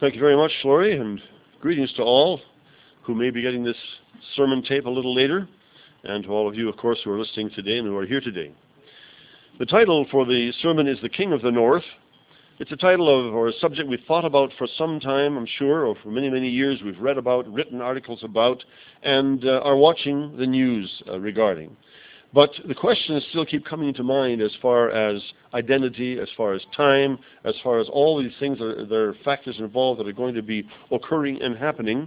Thank you very much, Laurie, and greetings to all who may be getting this sermon tape a little later, and to all of you, of course, who are listening today and who are here today. The title for the sermon is The King of the North. It's a title or a subject we've thought about for some time, I'm sure, or for many, many years. We've read about, written articles about, and are watching the news regarding. But the questions still keep coming to mind as far as identity, as far as time, as far as all these things. There are factors involved that are going to be occurring and happening.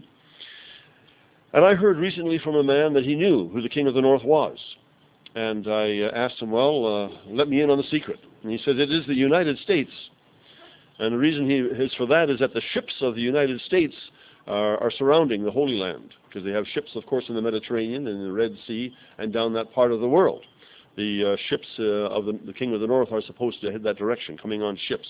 And I heard recently from a man that he knew who the King of the North was. And I asked him, let me in on the secret. And he said, it is the United States. And the reason he is for that is that the ships of the United States are surrounding the Holy Land, because they have ships, of course, in the Mediterranean and in the Red Sea and down that part of the world. The ships of the King of the North are supposed to head that direction, coming on ships.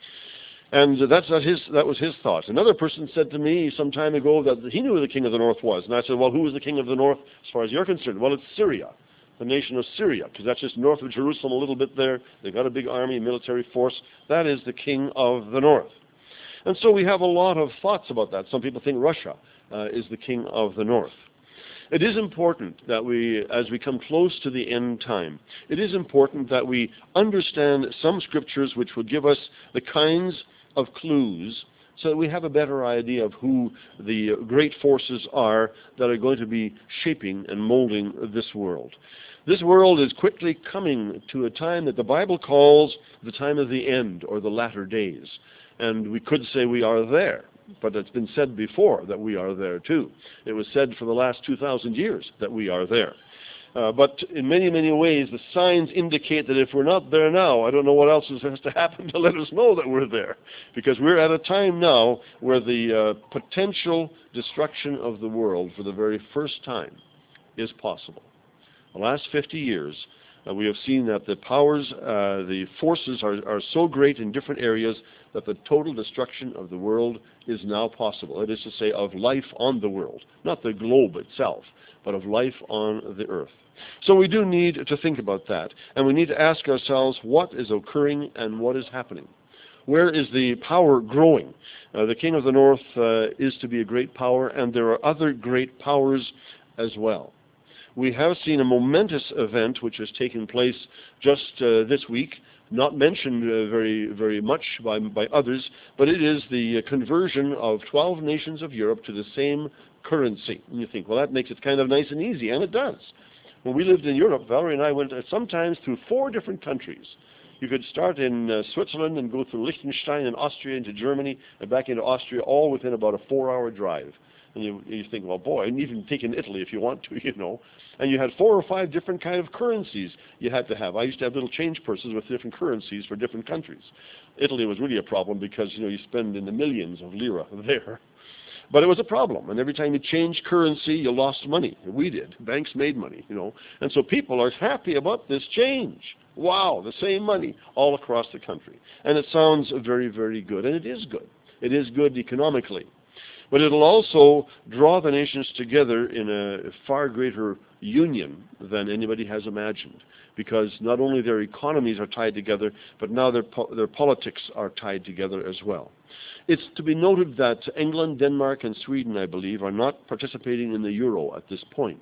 And that was his thought. Another person said to me some time ago that he knew who the King of the North was. And I said, well, who is the King of the North as far as you're concerned? Well, it's Syria, the nation of Syria, because that's just north of Jerusalem a little bit there. They've got a big army, military force. That is the King of the North. And so we have a lot of thoughts about that. Some people think Russia is the King of the North. It is important that we, as we come close to the end time, it is important that we understand some scriptures which will give us the kinds of clues so that we have a better idea of who the great forces are that are going to be shaping and molding this world. This world is quickly coming to a time that the Bible calls the time of the end, or the latter days. And we could say we are there, but it's been said before that we are there too. It was said for the last 2,000 years that we are there. But in many, many ways, the signs indicate that if we're not there now, I don't know what else has to happen to let us know that we're there. Because we're at a time now where the potential destruction of the world for the very first time is possible. The last 50 years, we have seen that the powers, the forces are so great in different areas that the total destruction of the world is now possible. It is to say, of life on the world, not the globe itself, but of life on the earth. So we do need to think about that, and we need to ask ourselves what is occurring and what is happening. Where is the power growing? The King of the North is to be a great power, and there are other great powers as well. We have seen a momentous event which has taken place just this week, not mentioned very, very much by others, but it is the conversion of 12 nations of Europe to the same currency. And you think, well, that makes it kind of nice and easy, and it does. When we lived in Europe, Valerie and I went sometimes through 4 different countries. You could start in Switzerland and go through Liechtenstein and Austria into Germany and back into Austria, all within about a 4-hour drive. And you think, well, boy, and even take in Italy if you want to, you know. And you had 4 or 5 different kind of currencies you had to have. I used to have little change purses with different currencies for different countries. Italy was really a problem because, you know, you spend in the millions of lira there. But it was a problem, and every time you changed currency, you lost money. We did. Banks made money, you know. And so people are happy about this change. Wow, the same money all across the country. And it sounds very, very good, and it is good. It is good economically. But it'll also draw the nations together in a far greater union than anybody has imagined, because not only their economies are tied together, but now their politics are tied together as well. It's to be noted that England, Denmark, and Sweden, I believe, are not participating in the euro at this point.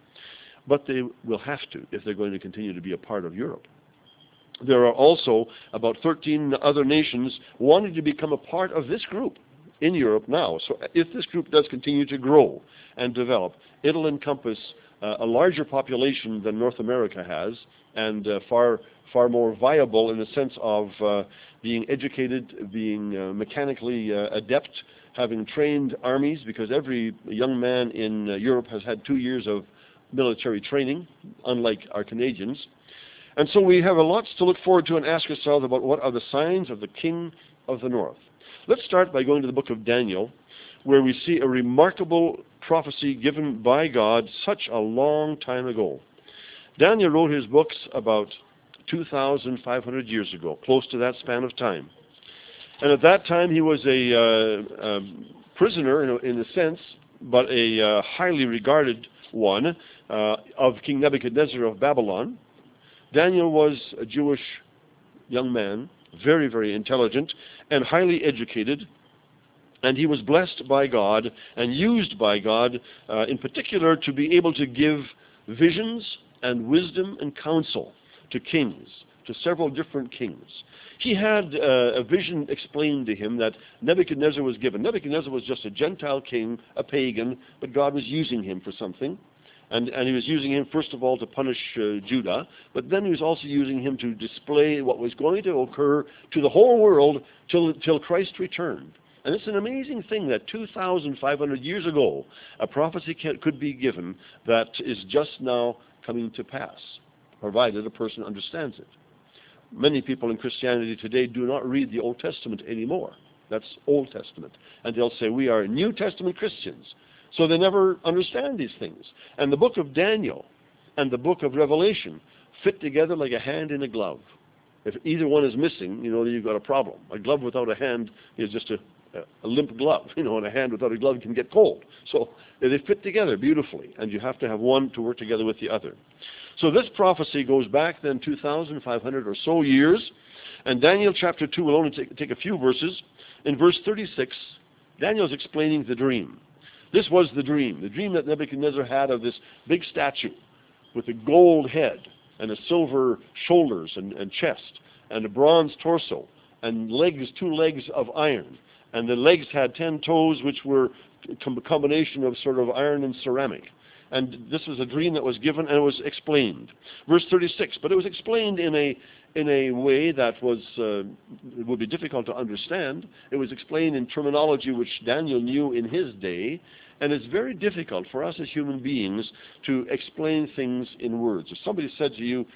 But they will have to if they're going to continue to be a part of Europe. There are also about 13 other nations wanting to become a part of this group in Europe now. So if this group does continue to grow and develop, it'll encompass a larger population than North America has, and far more viable in the sense of being educated, being mechanically adept, having trained armies, because every young man in Europe has had 2 years of military training, unlike our Canadians. And so we have a lot to look forward to and ask ourselves about what are the signs of the King of the North. Let's start by going to the book of Daniel, where we see a remarkable prophecy given by God such a long time ago. Daniel wrote his books about 2,500 years ago, close to that span of time. And at that time he was a prisoner in a sense, but a highly regarded one of King Nebuchadnezzar of Babylon. Daniel was a Jewish young man, very, very intelligent and highly educated, And he was blessed by God and used by God in particular to be able to give visions and wisdom and counsel to kings, to several different kings. He had a vision explained to him that Nebuchadnezzar was given. Nebuchadnezzar was just a Gentile king, a pagan, but God was using him for something. And he was using him, first of all, to punish Judah, but then he was also using him to display what was going to occur to the whole world till Christ returned. And it's an amazing thing that 2,500 years ago, a prophecy could be given that is just now coming to pass, provided a person understands it. Many people in Christianity today do not read the Old Testament anymore. That's Old Testament. And they'll say, we are New Testament Christians. So they never understand these things. And the book of Daniel and the book of Revelation fit together like a hand in a glove. If either one is missing, you've got a problem. A glove without a hand is just a limp glove, and a hand without a glove can get cold. So they fit together beautifully, and you have to have one to work together with the other. So this prophecy goes back then 2,500 or so years, and Daniel chapter 2 will only take a few verses. In verse 36, Daniel's explaining the dream. This was the dream that Nebuchadnezzar had of this big statue with a gold head and a silver shoulders and chest and a bronze torso and legs, 2 legs of iron. And the legs had 10 toes, which were a combination of sort of iron and ceramic. And this was a dream that was given, and it was explained. Verse 36, but it was explained in a way that was it would be difficult to understand. It was explained in terminology which Daniel knew in his day, and it's very difficult for us as human beings to explain things in words. If somebody said to you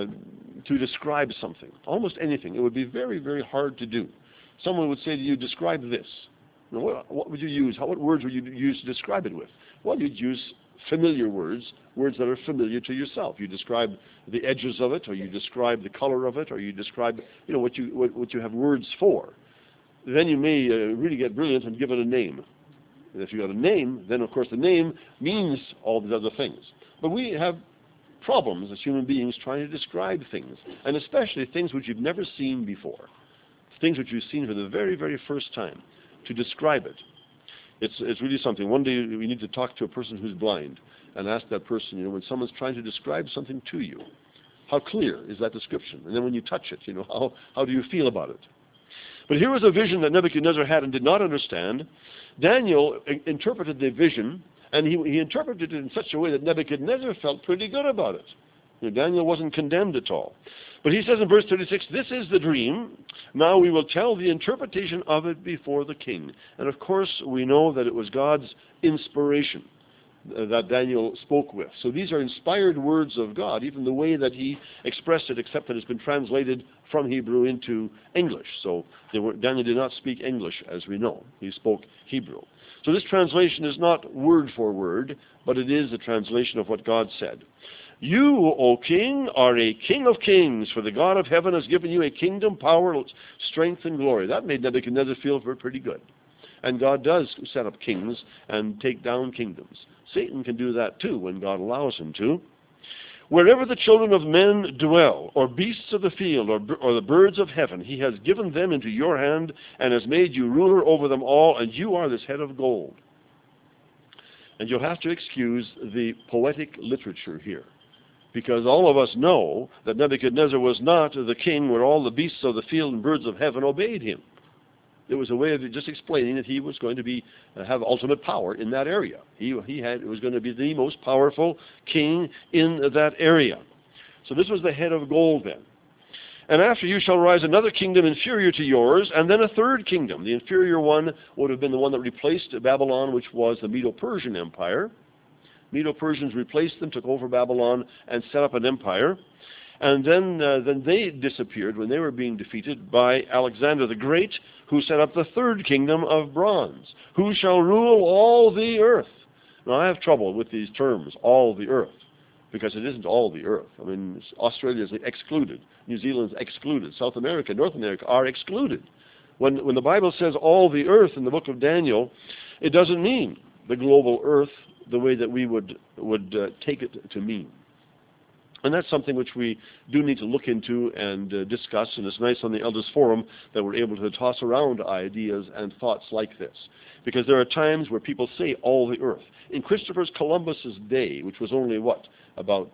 to describe something, almost anything, it would be very, very hard to do. Someone would say to you, describe this. What would you use? What words would you use to describe it with? Well, you'd use familiar words that are familiar to yourself. You describe the edges of it, or you describe the color of it, or you describe what you have words for. Then you may really get brilliant and give it a name. And if you got a name, then of course the name means all the other things. But we have problems as human beings trying to describe things, and especially things which you've never seen before. Things which you've seen for the very, very first time, to describe it. It's really something. One day we need to talk to a person who's blind and ask that person, when someone's trying to describe something to you, how clear is that description? And then when you touch it, how do you feel about it? But here was a vision that Nebuchadnezzar had and did not understand. Daniel interpreted the vision, and he interpreted it in such a way that Nebuchadnezzar felt pretty good about it. Daniel wasn't condemned at all. But he says in verse 36, this is the dream. Now we will tell the interpretation of it before the king. And of course, we know that it was God's inspiration that Daniel spoke with. So these are inspired words of God, even the way that he expressed it, except that it's been translated from Hebrew into English. So Daniel did not speak English, as we know. He spoke Hebrew. So this translation is not word for word, but it is a translation of what God said. You, O king, are a king of kings, for the God of heaven has given you a kingdom, power, strength, and glory. That made Nebuchadnezzar feel pretty good. And God does set up kings and take down kingdoms. Satan can do that too when God allows him to. Wherever the children of men dwell, or beasts of the field, or the birds of heaven, he has given them into your hand and has made you ruler over them all, and you are this head of gold. And you'll have to excuse the poetic literature here, because all of us know that Nebuchadnezzar was not the king where all the beasts of the field and birds of heaven obeyed him. It was a way of just explaining that he was going to have ultimate power in that area. He was going to be the most powerful king in that area. So this was the head of gold then. And after you shall rise another kingdom inferior to yours, and then a third kingdom. The inferior one would have been the one that replaced Babylon, which was the Medo-Persian Empire. Medo-Persians replaced them, took over Babylon, and set up an empire. And then they disappeared when they were being defeated by Alexander the Great, who set up the third kingdom of bronze, who shall rule all the earth. Now, I have trouble with these terms, all the earth, because it isn't all the earth. I mean, Australia is excluded. New Zealand is excluded. South America, North America are excluded. When the Bible says all the earth in the book of Daniel, it doesn't mean the global earth the way that we would take it to mean. And that's something which we do need to look into and discuss, and it's nice on the Elders Forum that we're able to toss around ideas and thoughts like this. Because there are times where people say all the earth. In Christopher Columbus's day, which was only, about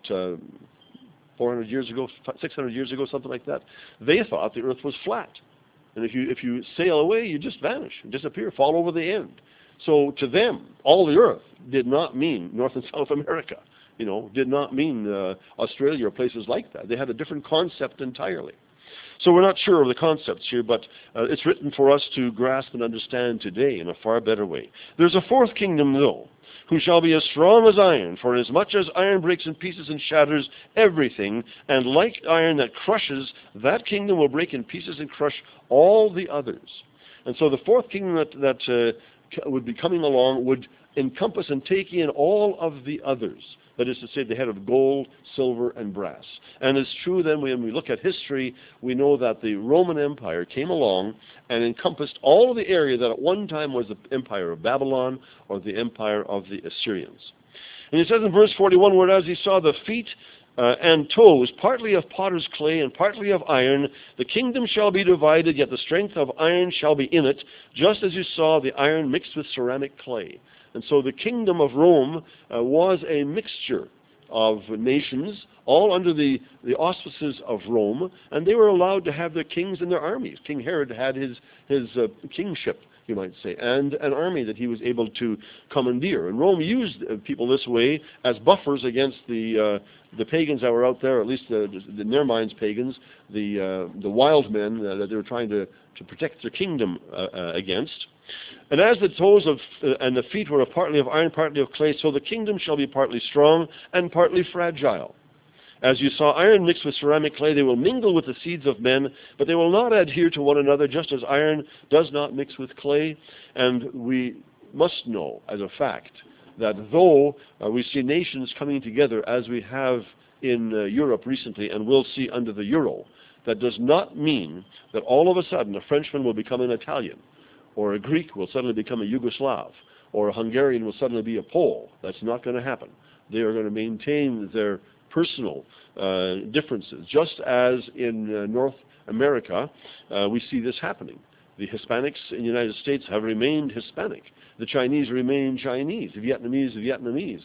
400 years ago, 600 years ago, something like that, they thought the earth was flat. And if you sail away, you just vanish, disappear, fall over the end. So to them, all the earth did not mean North and South America. Did not mean Australia or places like that. They had a different concept entirely. So we're not sure of the concepts here, but it's written for us to grasp and understand today in a far better way. There's a fourth kingdom, though, who shall be as strong as iron, for as much as iron breaks in pieces and shatters everything, and like iron that crushes, that kingdom will break in pieces and crush all the others. And so the fourth kingdom that would be coming along would encompass and take in all of the others. That is to say, the head of gold, silver, and brass. And it's true then when we look at history, we know that the Roman Empire came along and encompassed all of the area that at one time was the empire of Babylon or the empire of the Assyrians. And it says in verse 41, whereas he saw the feet and toes, partly of potter's clay and partly of iron, the kingdom shall be divided, yet the strength of iron shall be in it, just as you saw the iron mixed with ceramic clay. And so the kingdom of Rome was a mixture of nations, all under the auspices of Rome, and they were allowed to have their kings and their armies. King Herod had his kingship, you might say, and an army that he was able to commandeer. And Rome used people this way as buffers against the pagans that were out there, at least in their minds pagans, the wild men that they were trying to protect their kingdom against. And as the toes and the feet were partly of iron, partly of clay, so the kingdom shall be partly strong and partly fragile. As you saw iron mixed with ceramic clay, they will mingle with the seeds of men, but they will not adhere to one another, just as iron does not mix with clay. And we must know, as a fact, that though we see nations coming together, as we have in Europe recently and will see under the euro, that does not mean that all of a sudden a Frenchman will become an Italian, or a Greek will suddenly become a Yugoslav, or a Hungarian will suddenly be a Pole. That's not going to happen. They are going to maintain their personal differences, just as in North America we see this happening. The Hispanics in the United States have remained Hispanic. The Chinese remain Chinese. The Vietnamese are Vietnamese.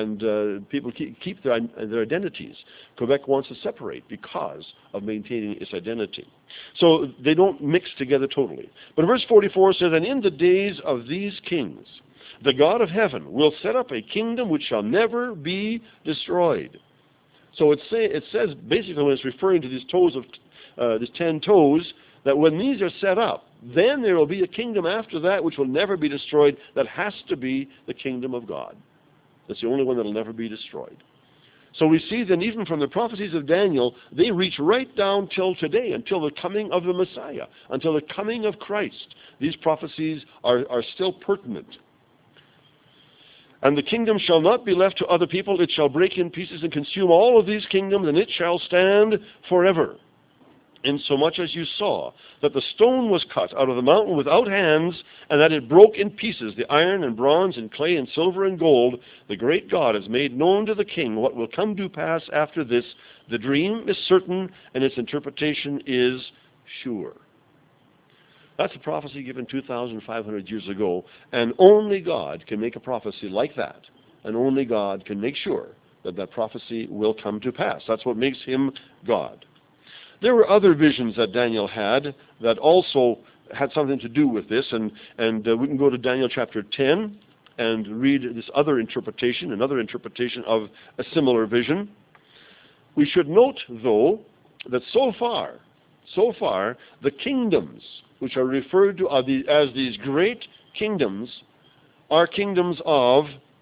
And people keep their identities. Quebec wants to separate because of maintaining its identity. So they don't mix together totally. But verse 44 says, and in the days of these kings, the God of heaven will set up a kingdom which shall never be destroyed. So it says basically when it's referring to these toes of these 10 toes, that when these are set up, then there will be a kingdom after that which will never be destroyed. That has to be the kingdom of God. That's the only one that will never be destroyed. So we see that even from the prophecies of Daniel, they reach right down till today, until the coming of the Messiah, until the coming of Christ. These prophecies are still pertinent. And the kingdom shall not be left to other people. It shall break in pieces and consume all of these kingdoms, and it shall stand forever. Insomuch as you saw that the stone was cut out of the mountain without hands, and that it broke in pieces the iron and bronze and clay and silver and gold, the great God has made known to the king what will come to pass after this. The dream is certain, and its interpretation is sure. That's a prophecy given 2,500 years ago, and only God can make a prophecy like that, and only God can make sure that that prophecy will come to pass. That's what makes him God. There were other visions that Daniel had that also had something to do with this, and we can go to Daniel chapter 10 and read this other interpretation, another interpretation of a similar vision. We should note, though, that so far, the kingdoms which are referred to as these great kingdoms are kingdoms of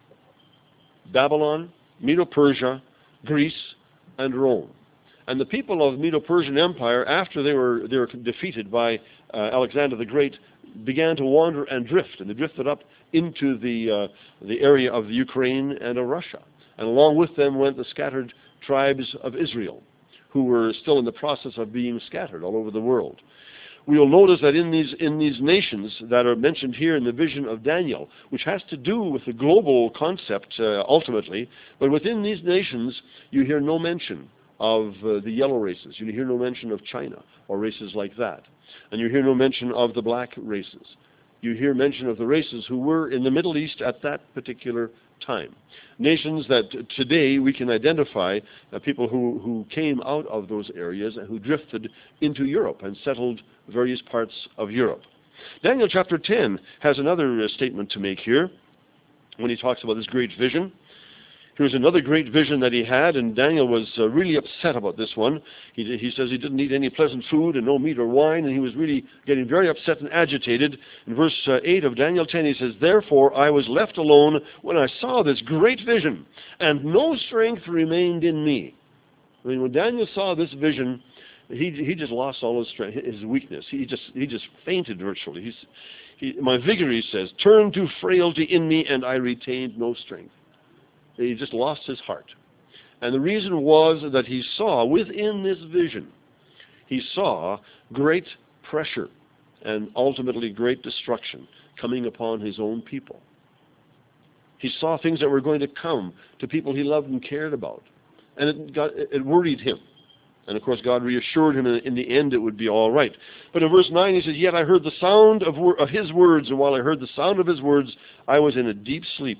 Babylon, Medo-Persia, Greece, and Rome. And the people of the Medo-Persian Empire, after they were defeated by Alexander the Great, began to wander and drift, and they drifted up into the area of the Ukraine and of Russia. And along with them went the scattered tribes of Israel, who were still in the process of being scattered all over the world. we will notice that in these nations that are mentioned here in the vision of Daniel, which has to do with the global concept ultimately, but within these nations you hear no mention of the yellow races. You hear no mention of China or races like that. And you hear no mention of the black races. You hear mention of the races who were in the Middle East at that particular time. Nations that today we can identify people who came out of those areas and who drifted into Europe and settled various parts of Europe. Daniel chapter 10 has another statement to make here when he talks about this great vision. Here's another great vision that he had, and Daniel was really upset about this one. He says he didn't eat any pleasant food and no meat or wine, and he was really getting very upset and agitated. In verse 8 of Daniel 10, he says, "Therefore I was left alone when I saw this great vision, and no strength remained in me." I mean, when Daniel saw this vision, he just lost all his strength, his weakness. He just fainted virtually. My vigor, he says, turned to frailty in me, and I retained no strength. He just lost his heart. And the reason was that he saw within this vision, he saw great pressure and ultimately great destruction coming upon his own people. He saw things that were going to come to people he loved and cared about. And it worried him. And of course God reassured him in the end it would be all right. But in verse 9 he says, "Yet I heard the sound of his words, and while I heard the sound of his words, I was in a deep sleep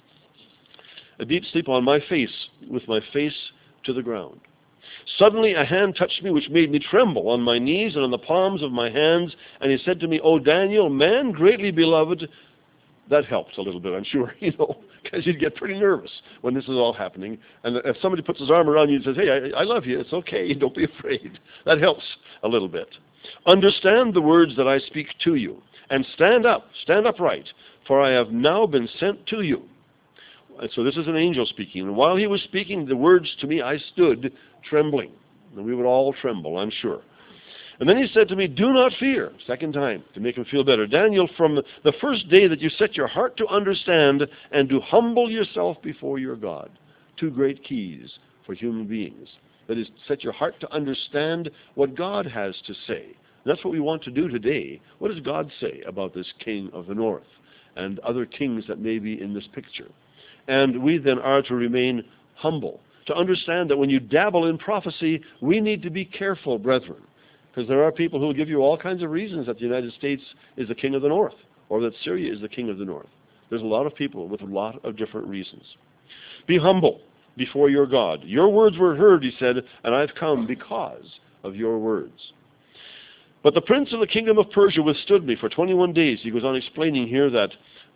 on my face, with my face to the ground. Suddenly a hand touched me, which made me tremble on my knees and on the palms of my hands. And he said to me, 'O Daniel, man greatly beloved.'" That helped a little bit, I'm sure, because you'd get pretty nervous when this is all happening. And if somebody puts his arm around you and says, "Hey, I love you, it's okay, don't be afraid," that helps a little bit. "Understand the words that I speak to you, and stand upright, for I have now been sent to you." So this is an angel speaking. And while he was speaking the words to me, I stood trembling. And we would all tremble, I'm sure. And then he said to me, "Do not fear," second time, to make him feel better. "Daniel, from the first day that you set your heart to understand and to humble yourself before your God." Two great keys for human beings. That is, set your heart to understand what God has to say. And that's what we want to do today. What does God say about this king of the north and other kings that may be in this picture? And we then are to remain humble, to understand that when you dabble in prophecy, we need to be careful, brethren, because there are people who will give you all kinds of reasons that the United States is the king of the north, or that Syria is the king of the north. There's a lot of people with a lot of different reasons. Be humble before your God. "Your words were heard," he said, "and I've come because of your words." "But the prince of the kingdom of Persia withstood me for 21 days. He goes on explaining here that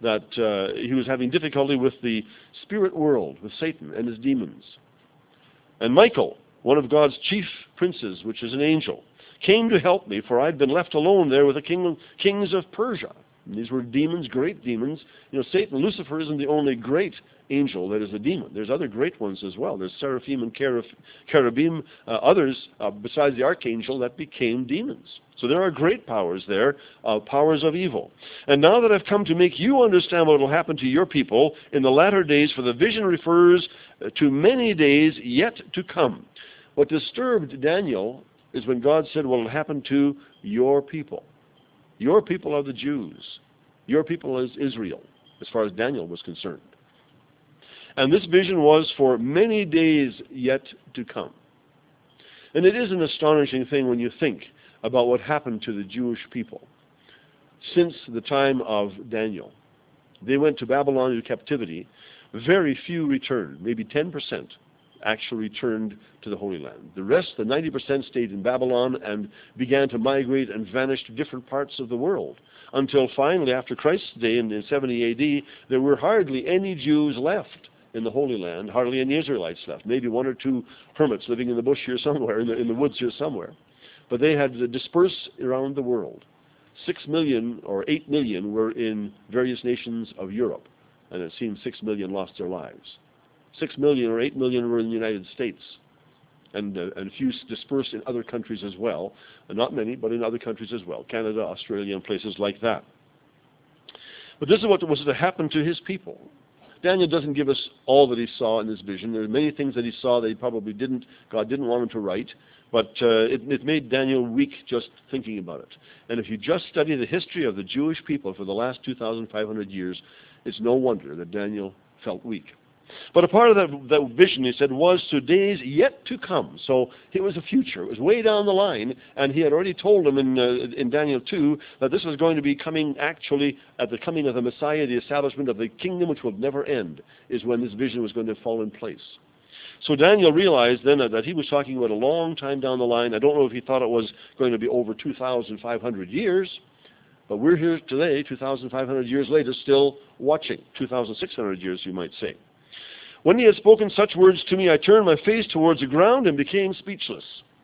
he was having difficulty with the spirit world, with Satan and his demons. "And Michael, one of God's chief princes, which is an angel, came to help me, for I'd been left alone there with the kings of Persia." And these were demons, great demons. Satan, Lucifer, isn't the only great angel that is a demon. There's other great ones as well. There's seraphim and cherubim, others besides the archangel that became demons. So there are great powers there, powers of evil. "And now that I've come to make you understand what will happen to your people in the latter days, for the vision refers to many days yet to come." What disturbed Daniel is when God said what will happen to your people. Your people are the Jews. Your people is Israel, as far as Daniel was concerned. And this vision was for many days yet to come. And it is an astonishing thing when you think about what happened to the Jewish people since the time of Daniel. They went to Babylon into captivity. Very few returned, maybe 10% actually returned to the Holy Land. The rest, the 90%, stayed in Babylon and began to migrate and vanish to different parts of the world, until finally, after Christ's day in 70 AD, there were hardly any Jews left in the Holy Land, hardly any Israelites left, maybe one or two hermits living in the bush here somewhere, in the woods here somewhere. But they had dispersed around the world. 6 million or 8 million were in various nations of Europe, and it seems 6 million lost their lives. 6 million or 8 million were in the United States, and a few dispersed in other countries as well. Not many, but in other countries as well. Canada, Australia, and places like that. But this is what was to happen to his people. Daniel doesn't give us all that he saw in this vision. There are many things that he saw that he probably God didn't want him to write. But it made Daniel weak just thinking about it. And if you just study the history of the Jewish people for the last 2,500 years, it's no wonder that Daniel felt weak. But a part of that vision, he said, was to days yet to come. So it was a future. It was way down the line, and he had already told them in Daniel 2 that this was going to be coming actually at the coming of the Messiah, the establishment of the kingdom which will never end, is when this vision was going to fall in place. So Daniel realized then that he was talking about a long time down the line. I don't know if he thought it was going to be over 2,500 years, but we're here today, 2,500 years later, still watching. 2,600 years, you might say. When he had spoken such words to me, I turned my face towards the ground and became speechless.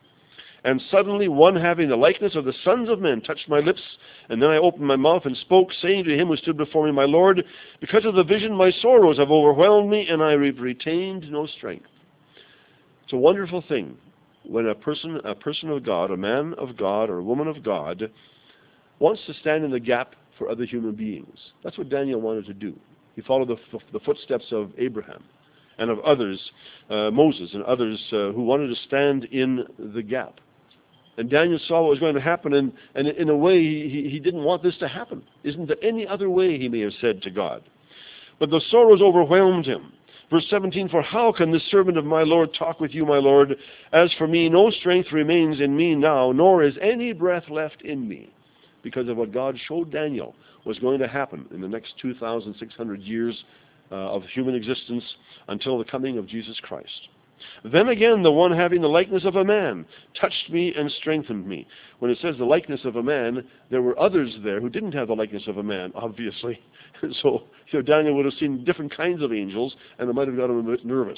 And suddenly one having the likeness of the sons of men touched my lips, and then I opened my mouth and spoke, saying to him who stood before me, My Lord, because of the vision my sorrows have overwhelmed me, and I have retained no strength. It's a wonderful thing when a person of God, a man of God or a woman of God, wants to stand in the gap for other human beings. That's what Daniel wanted to do. He followed the footsteps of Abraham and of others, Moses and others who wanted to stand in the gap. And Daniel saw what was going to happen, and in a way he didn't want this to happen. Isn't there any other way, he may have said to God. But the sorrows overwhelmed him. Verse 17, For how can this servant of my Lord talk with you, my Lord? As for me, no strength remains in me now, nor is any breath left in me. Because of what God showed Daniel was going to happen in the next 2,600 years of human existence until the coming of Jesus Christ. Then again, the one having the likeness of a man touched me and strengthened me. When it says the likeness of a man, there were others there who didn't have the likeness of a man, obviously. So Daniel would have seen different kinds of angels, and it might have got him a bit nervous.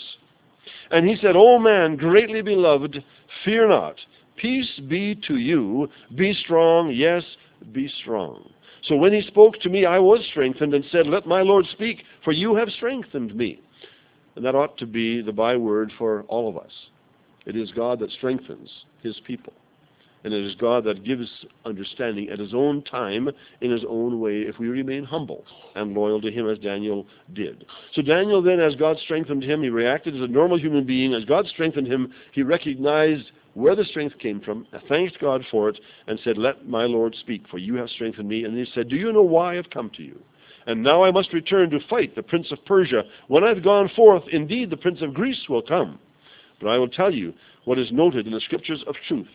And he said, O man, greatly beloved, fear not. Peace be to you. Be strong, yes, be strong. So when he spoke to me, I was strengthened and said, Let my Lord speak, for you have strengthened me. And that ought to be the byword for all of us. It is God that strengthens his people. And it is God that gives understanding at his own time, in his own way, if we remain humble and loyal to him as Daniel did. So Daniel then, as God strengthened him, he reacted as a normal human being. As God strengthened him, he recognized where the strength came from, thanked God for it, and said, Let my Lord speak, for you have strengthened me. And he said, Do you know why I have come to you? And now I must return to fight the prince of Persia. When I've gone forth, indeed the prince of Greece will come. But I will tell you what is noted in the scriptures of truth.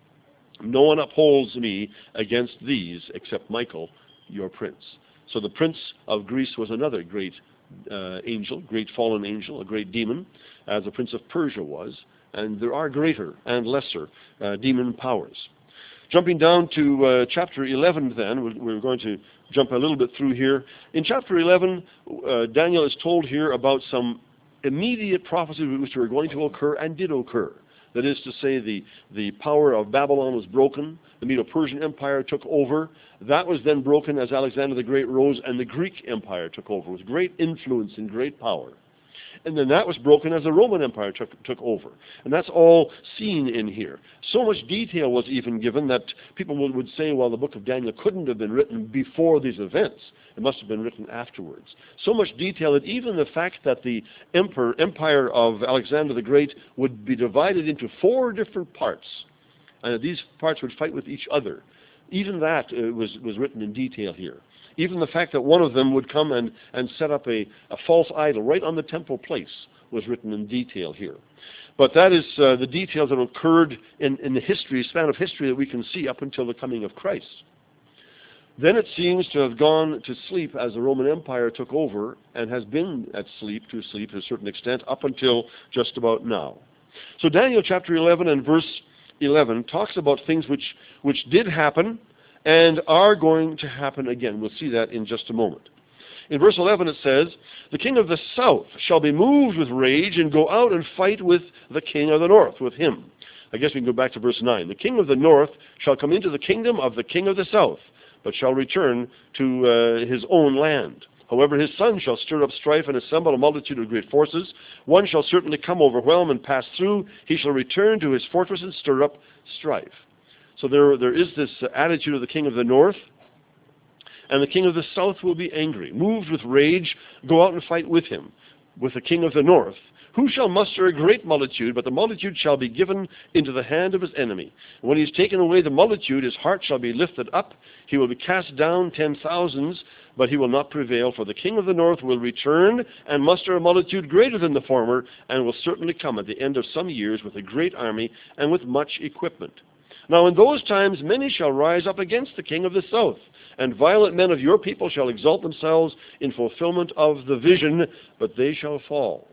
No one upholds me against these except Michael, your prince. So the prince of Greece was another great angel, great fallen angel, a great demon, as the prince of Persia was. And there are greater and lesser demon powers. Jumping down to chapter 11 then, we're going to jump a little bit through here. In chapter 11, Daniel is told here about some immediate prophecies which were going to occur and did occur. That is to say, the power of Babylon was broken, the Medo-Persian Empire took over. That was then broken as Alexander the Great rose, and the Greek Empire took over with great influence and great power. And then that was broken as the Roman Empire took over. And that's all seen in here. So much detail was even given that people would say, well, the book of Daniel couldn't have been written before these events. It must have been written afterwards. So much detail that even the fact that the empire of Alexander the Great would be divided into 4 different parts, and that these parts would fight with each other, even that was written in detail here. Even the fact that one of them would come and set up a false idol right on the temple place was written in detail here. But that is the details that occurred in the span of history that we can see up until the coming of Christ. Then it seems to have gone to sleep as the Roman Empire took over, and has been to sleep to a certain extent up until just about now. So Daniel chapter 11 and verse 11 talks about things which did happen and are going to happen again. We'll see that in just a moment. In verse 11 it says, The king of the south shall be moved with rage and go out and fight with the king of the north, with him. I guess we can go back to verse 9. The king of the north shall come into the kingdom of the king of the south, but shall return to his own land. However, his son shall stir up strife and assemble a multitude of great forces. One shall certainly come, overwhelm, and pass through. He shall return to his fortress and stir up strife. So there is this attitude of the king of the north, and the king of the south will be angry, moved with rage, go out and fight with him, with the king of the north, Who shall muster a great multitude? But the multitude shall be given into the hand of his enemy. And when he has taken away the multitude, his heart shall be lifted up. He will be cast down 10,000s, but he will not prevail. For the king of the north will return and muster a multitude greater than the former, and will certainly come at the end of some years with a great army and with much equipment. Now in those times many shall rise up against the king of the south, and violent men of your people shall exalt themselves in fulfillment of the vision, but they shall fall.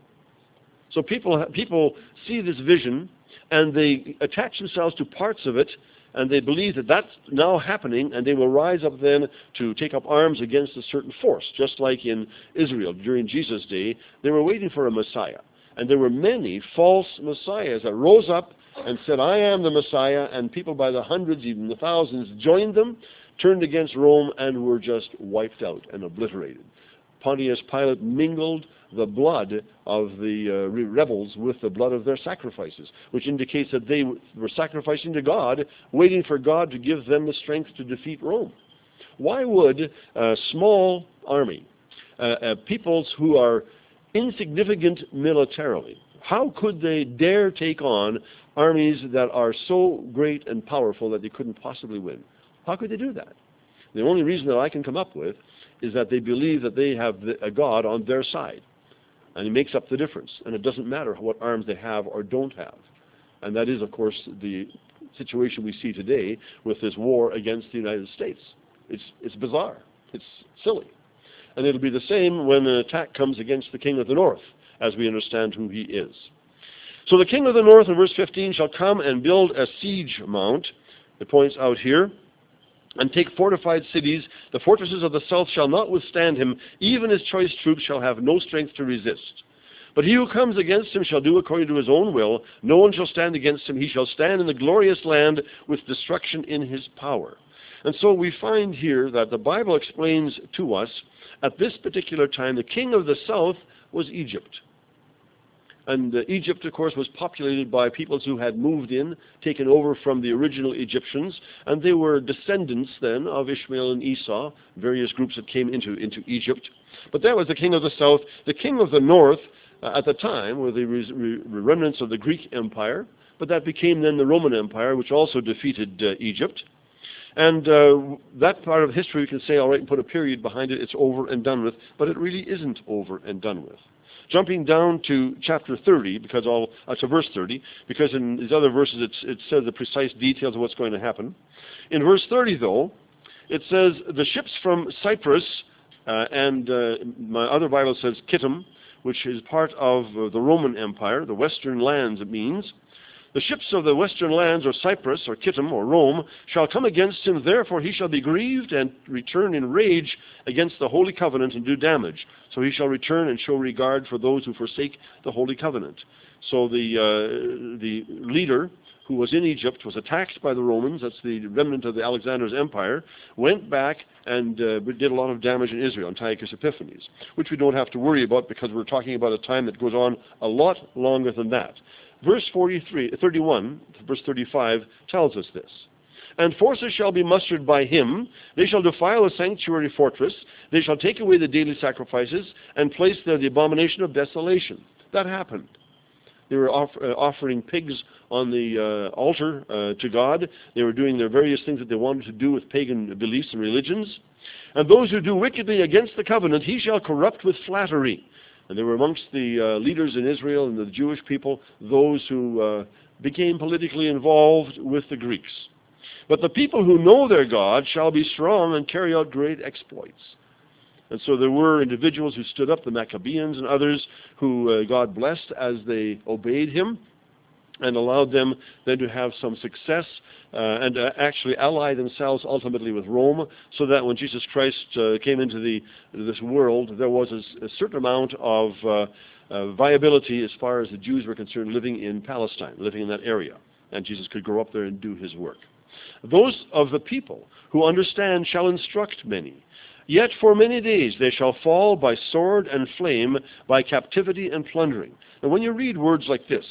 So people see this vision, and they attach themselves to parts of it, and they believe that that's now happening, and they will rise up then to take up arms against a certain force, just like in Israel during Jesus' day. They were waiting for a Messiah, and there were many false messiahs that rose up and said, I am the Messiah, and people by the hundreds, even the thousands, joined them, turned against Rome, and were just wiped out and obliterated. Pontius Pilate mingled the blood of the rebels with the blood of their sacrifices, which indicates that they were sacrificing to God, waiting for God to give them the strength to defeat Rome. Why would a small army, peoples who are insignificant militarily, how could they dare take on armies that are so great and powerful that they couldn't possibly win? How could they do that? The only reason that I can come up with is that they believe that they have a God on their side. And he makes up the difference. And it doesn't matter what arms they have or don't have. And that is, of course, the situation we see today with this war against the United States. It's bizarre. It's silly. And it'll be the same when an attack comes against the king of the north, as we understand who he is. So the king of the north, in verse 15, shall come and build a siege mount. It points out here, and take fortified cities. The fortresses of the south shall not withstand him. Even his choice troops shall have no strength to resist. But he who comes against him shall do according to his own will. No one shall stand against him. He shall stand in the glorious land with destruction in his power. And so we find here that the Bible explains to us, at this particular time, the king of the south was Egypt. And Egypt, of course, was populated by peoples who had moved in, taken over from the original Egyptians, and they were descendants then of Ishmael and Esau, various groups that came into Egypt. But that was the king of the south. The king of the north, at the time, were the remnants of the Greek Empire, but that became then the Roman Empire, which also defeated Egypt. And that part of history, we can say, all right, and put a period behind it, it's over and done with, but it really isn't over and done with. Jumping down to chapter 30, to verse 30, because in these other verses it says the precise details of what's going to happen. In verse 30, though, it says, the ships from Cyprus, and my other Bible says Kittim, which is part of the Roman Empire, the western lands it means. The ships of the western lands, or Cyprus, or Kittim, or Rome, shall come against him. Therefore he shall be grieved and return in rage against the Holy Covenant and do damage. So he shall return and show regard for those who forsake the Holy Covenant. So the leader who was in Egypt was attacked by the Romans. That's the remnant of the Alexander's empire. Went back and did a lot of damage in Israel, Antiochus Epiphanes, which we don't have to worry about because we're talking about a time that goes on a lot longer than that. Verse 31, verse 35 tells us this. And forces shall be mustered by him. They shall defile a sanctuary fortress. They shall take away the daily sacrifices and place there the abomination of desolation. That happened. They were offering pigs on the altar to God. They were doing their various things that they wanted to do with pagan beliefs and religions. And those who do wickedly against the covenant, he shall corrupt with flattery. And there were amongst the leaders in Israel and the Jewish people those who became politically involved with the Greeks. But the people who know their God shall be strong and carry out great exploits. And so there were individuals who stood up, the Maccabeans and others, who God blessed as they obeyed him and allowed them then to have some success and actually ally themselves ultimately with Rome, so that when Jesus Christ came into this world, there was a certain amount of viability as far as the Jews were concerned living in Palestine, living in that area. And Jesus could go up there and do his work. Those of the people who understand shall instruct many. Yet for many days they shall fall by sword and flame, by captivity and plundering. And when you read words like this,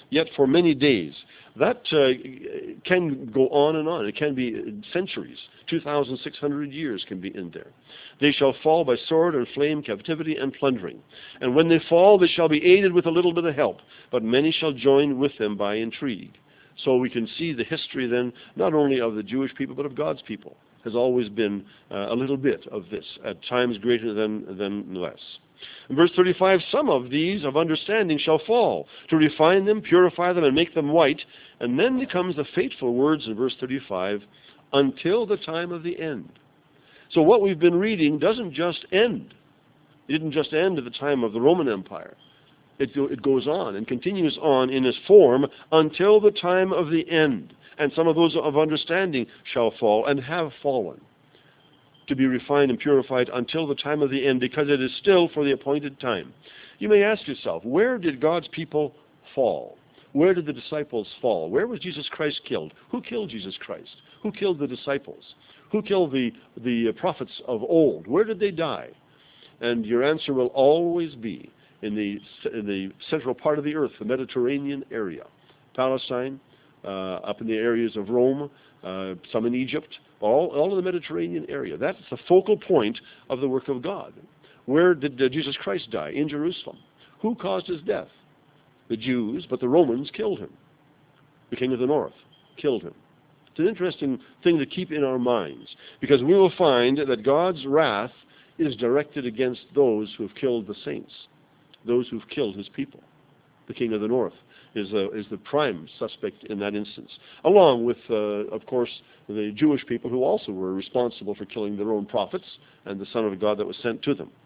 yet for many days. That can go on and on. It can be centuries. 2,600 years can be in there. They shall fall by sword and flame, captivity and plundering. And when they fall, they shall be aided with a little bit of help, but many shall join with them by intrigue. So we can see the history then, not only of the Jewish people, but of God's people. Has always been a little bit of this, at times greater than less. In verse 35, some of these of understanding shall fall, to refine them, purify them, and make them white. And then becomes the fateful words in verse 35, until the time of the end. So what we've been reading doesn't just end. It didn't just end at the time of the Roman Empire. It goes on and continues on in its form until the time of the end. And some of those of understanding shall fall and have fallen, to be refined and purified until the time of the end, because it is still for the appointed time. You may ask yourself, where did God's people fall? Where did the disciples fall? Where was Jesus Christ killed? Who killed Jesus Christ? Who killed the disciples? Who killed the prophets of old? Where did they die? And your answer will always be in the central part of the earth, the Mediterranean area. Palestine, up in the areas of Rome, some in Egypt, all in the Mediterranean area. That's the focal point of the work of God. Where did Jesus Christ die? In Jerusalem. Who caused his death? The Jews, but the Romans killed him. The king of the north killed him. It's an interesting thing to keep in our minds, because we will find that God's wrath is directed against those who have killed the saints, those who have killed his people. The king of the north is the prime suspect in that instance, along with, of course, the Jewish people who also were responsible for killing their own prophets and the Son of God that was sent to them.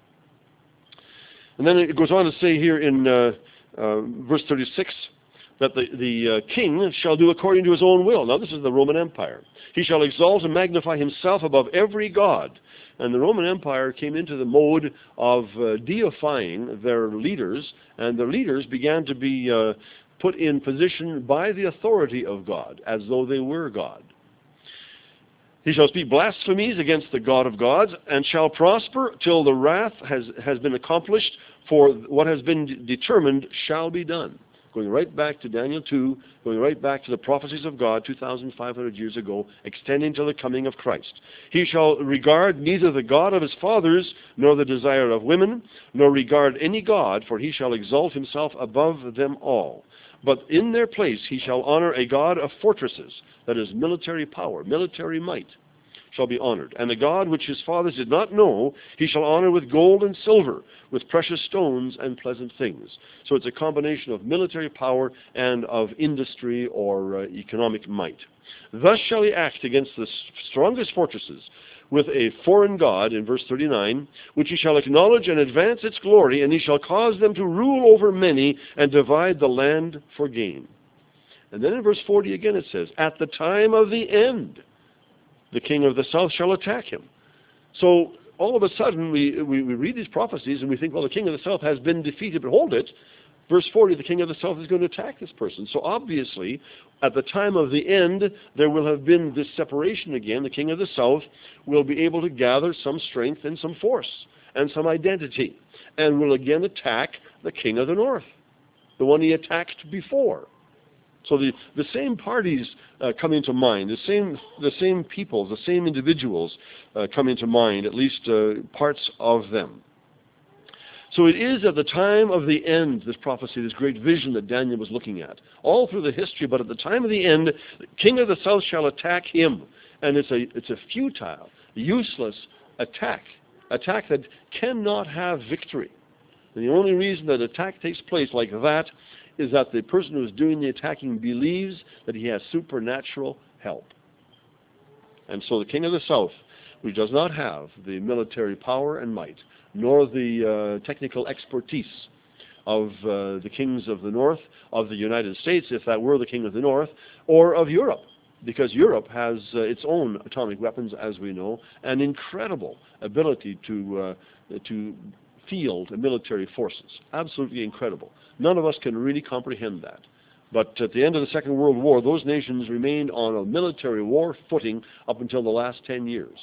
And then it goes on to say here in verse 36 that the king shall do according to his own will. Now this is the Roman Empire. He shall exalt and magnify himself above every god. And the Roman Empire came into the mode of deifying their leaders, and their leaders began to be put in position by the authority of God, as though they were God. He shall speak blasphemies against the God of gods, and shall prosper till the wrath has been accomplished, for what has been determined shall be done. Going right back to Daniel 2, going right back to the prophecies of God 2,500 years ago, extending to the coming of Christ. He shall regard neither the God of his fathers, nor the desire of women, nor regard any God, for he shall exalt himself above them all. But in their place he shall honor a God of fortresses, that is military power, military might, shall be honored. And the God which his fathers did not know, he shall honor with gold and silver, with precious stones and pleasant things. So it's a combination of military power and of industry or economic might. Thus shall he act against the strongest fortresses, with a foreign god, in verse 39, which he shall acknowledge and advance its glory, and he shall cause them to rule over many and divide the land for gain. And then in verse 40 again it says, at the time of the end, the king of the south shall attack him. So all of a sudden we read these prophecies and we think, well, the king of the south has been defeated, but hold it. Verse 40, the king of the south is going to attack this person. So obviously, at the time of the end, there will have been this separation again. The king of the south will be able to gather some strength and some force and some identity, and will again attack the king of the north, the one he attacked before. So the same parties come into mind, the same people, the same individuals come into mind, at least parts of them. So it is at the time of the end, this prophecy, this great vision that Daniel was looking at, all through the history, but at the time of the end, the king of the south shall attack him. And it's a futile, useless attack that cannot have victory. And the only reason that attack takes place like that is that the person who is doing the attacking believes that he has supernatural help. And so the king of the south, who does not have the military power and might, nor the technical expertise of the kings of the north, of the United States, if that were the king of the north, or of Europe, because Europe has its own atomic weapons, as we know, an incredible ability to field military forces. Absolutely incredible. None of us can really comprehend that. But at the end of the Second World War, those nations remained on a military war footing up until the last 10 years.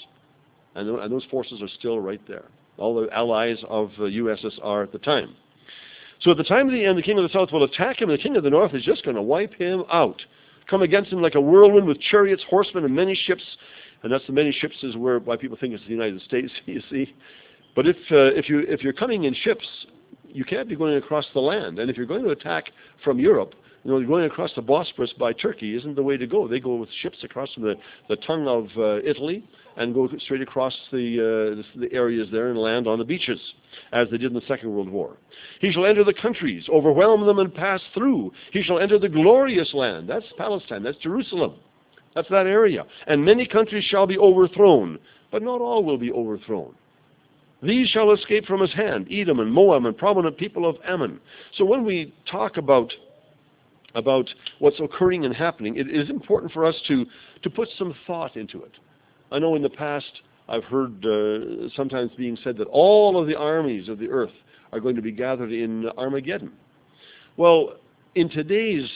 And those forces are still right there. All the allies of USSR at the time. So at the time of the end, the king of the south will attack him, and the king of the north is just going to wipe him out. Come against him like a whirlwind with chariots, horsemen, and many ships. And that's the many ships is why people think it's the United States, you see. But if you're coming in ships, you can't be going across the land. And if you're going to attack from Europe, going across the Bosporus by Turkey isn't the way to go. They go with ships across from the tongue of Italy and go straight across the areas there and land on the beaches, as they did in the Second World War. He shall enter the countries, overwhelm them and pass through. He shall enter the glorious land. That's Palestine. That's Jerusalem. That's that area. And many countries shall be overthrown, but not all will be overthrown. These shall escape from his hand, Edom and Moab and prominent people of Ammon. So when we talk about what's occurring and happening, it is important for us to put some thought into it. I know in the past I've heard sometimes being said that all of the armies of the earth are going to be gathered in Armageddon. Well, in today's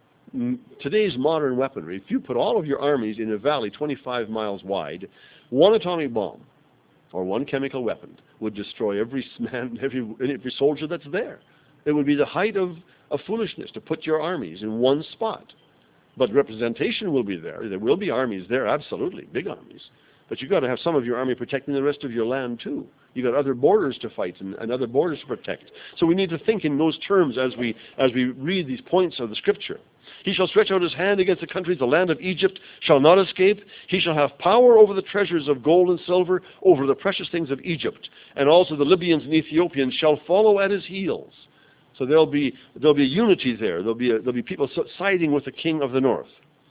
modern weaponry, if you put all of your armies in a valley 25 miles wide, one atomic bomb or one chemical weapon would destroy every man, every soldier that's there. It would be the height of foolishness to put your armies in one spot. But representation will be there. There will be armies there, absolutely, big armies. But you've got to have some of your army protecting the rest of your land too. You've got other borders to fight and other borders to protect. So we need to think in those terms as we read these points of the Scripture. He shall stretch out his hand against the countries. The land of Egypt shall not escape. He shall have power over the treasures of gold and silver, over the precious things of Egypt. And also the Libyans and Ethiopians shall follow at his heels. So there'll be unity there. There'll be people siding with the king of the north.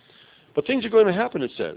But things are going to happen, it says.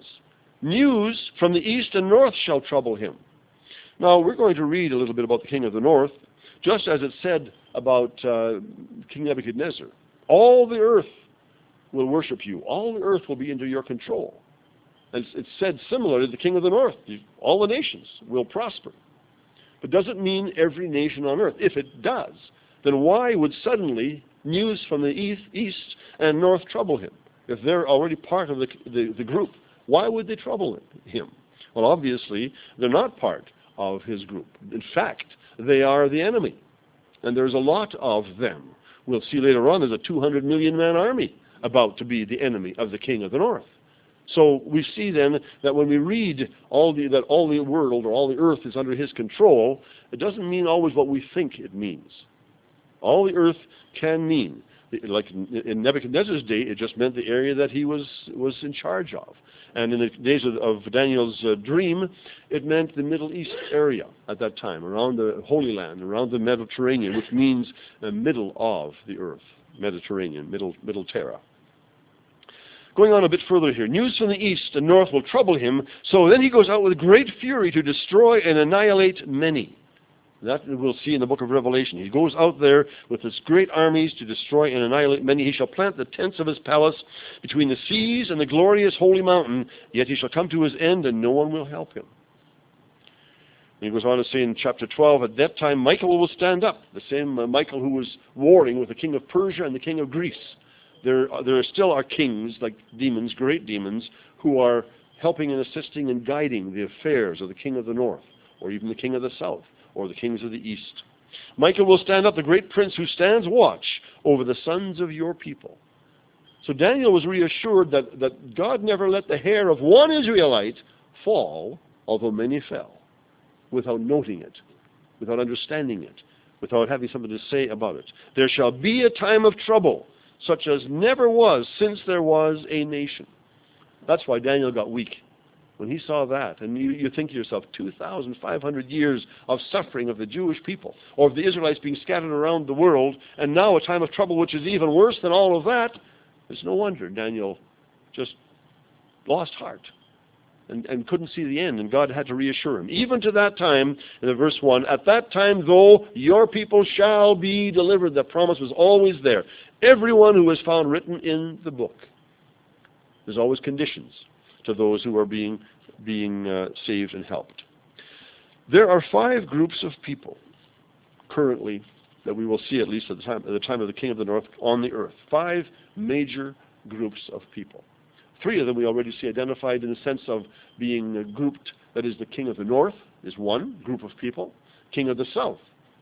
News from the east and north shall trouble him. Now, we're going to read a little bit about the king of the north, just as it said about King Nebuchadnezzar. All the earth will worship you. All the earth will be under your control. And it's said similarly to the king of the north. All the nations will prosper. But does it mean every nation on earth? If it does, then why would suddenly news from the east and north trouble him? If they're already part of the group, why would they trouble him? Well, obviously, they're not part of his group. In fact, they are the enemy. And there's a lot of them. We'll see later on there's a 200 million man army about to be the enemy of the king of the north. So we see then that when we read that all the world or all the earth is under his control, it doesn't mean always what we think it means. All the earth can mean, like in Nebuchadnezzar's day, it just meant the area that he was in charge of. And in the days of Daniel's dream, it meant the Middle East area at that time, around the Holy Land, around the Mediterranean, which means the middle of the earth, Mediterranean, middle terra. Going on a bit further here, news from the east and north will trouble him, so then he goes out with great fury to destroy and annihilate many. That we'll see in the book of Revelation. He goes out there with his great armies to destroy and annihilate many. He shall plant the tents of his palace between the seas and the glorious holy mountain, yet he shall come to his end and no one will help him. And he goes on to say in chapter 12, at that time Michael will stand up, the same Michael who was warring with the king of Persia and the king of Greece. There still are kings, like demons, great demons, who are helping and assisting and guiding the affairs of the king of the north, or even the king of the south, or the kings of the east. Michael will stand up, the great prince who stands watch over the sons of your people. So Daniel was reassured that God never let the hair of one Israelite fall, although many fell, without noting it, without understanding it, without having something to say about it. There shall be a time of trouble, such as never was since there was a nation. That's why Daniel got weak. When he saw that, and you think to yourself, 2,500 years of suffering of the Jewish people, or of the Israelites being scattered around the world, and now a time of trouble which is even worse than all of that, it's no wonder Daniel just lost heart and couldn't see the end, and God had to reassure him. Even to that time, in verse 1, at that time, though, your people shall be delivered. That promise was always there. Everyone who is found written in the book. There's always conditions to those who are being saved and helped. There are 5 groups of people currently that we will see, at least at the time of the king of the north, on the earth. 5 major groups of people. 3 of them we already see identified in the sense of being grouped. That is, the king of the north is one group of people. King of the south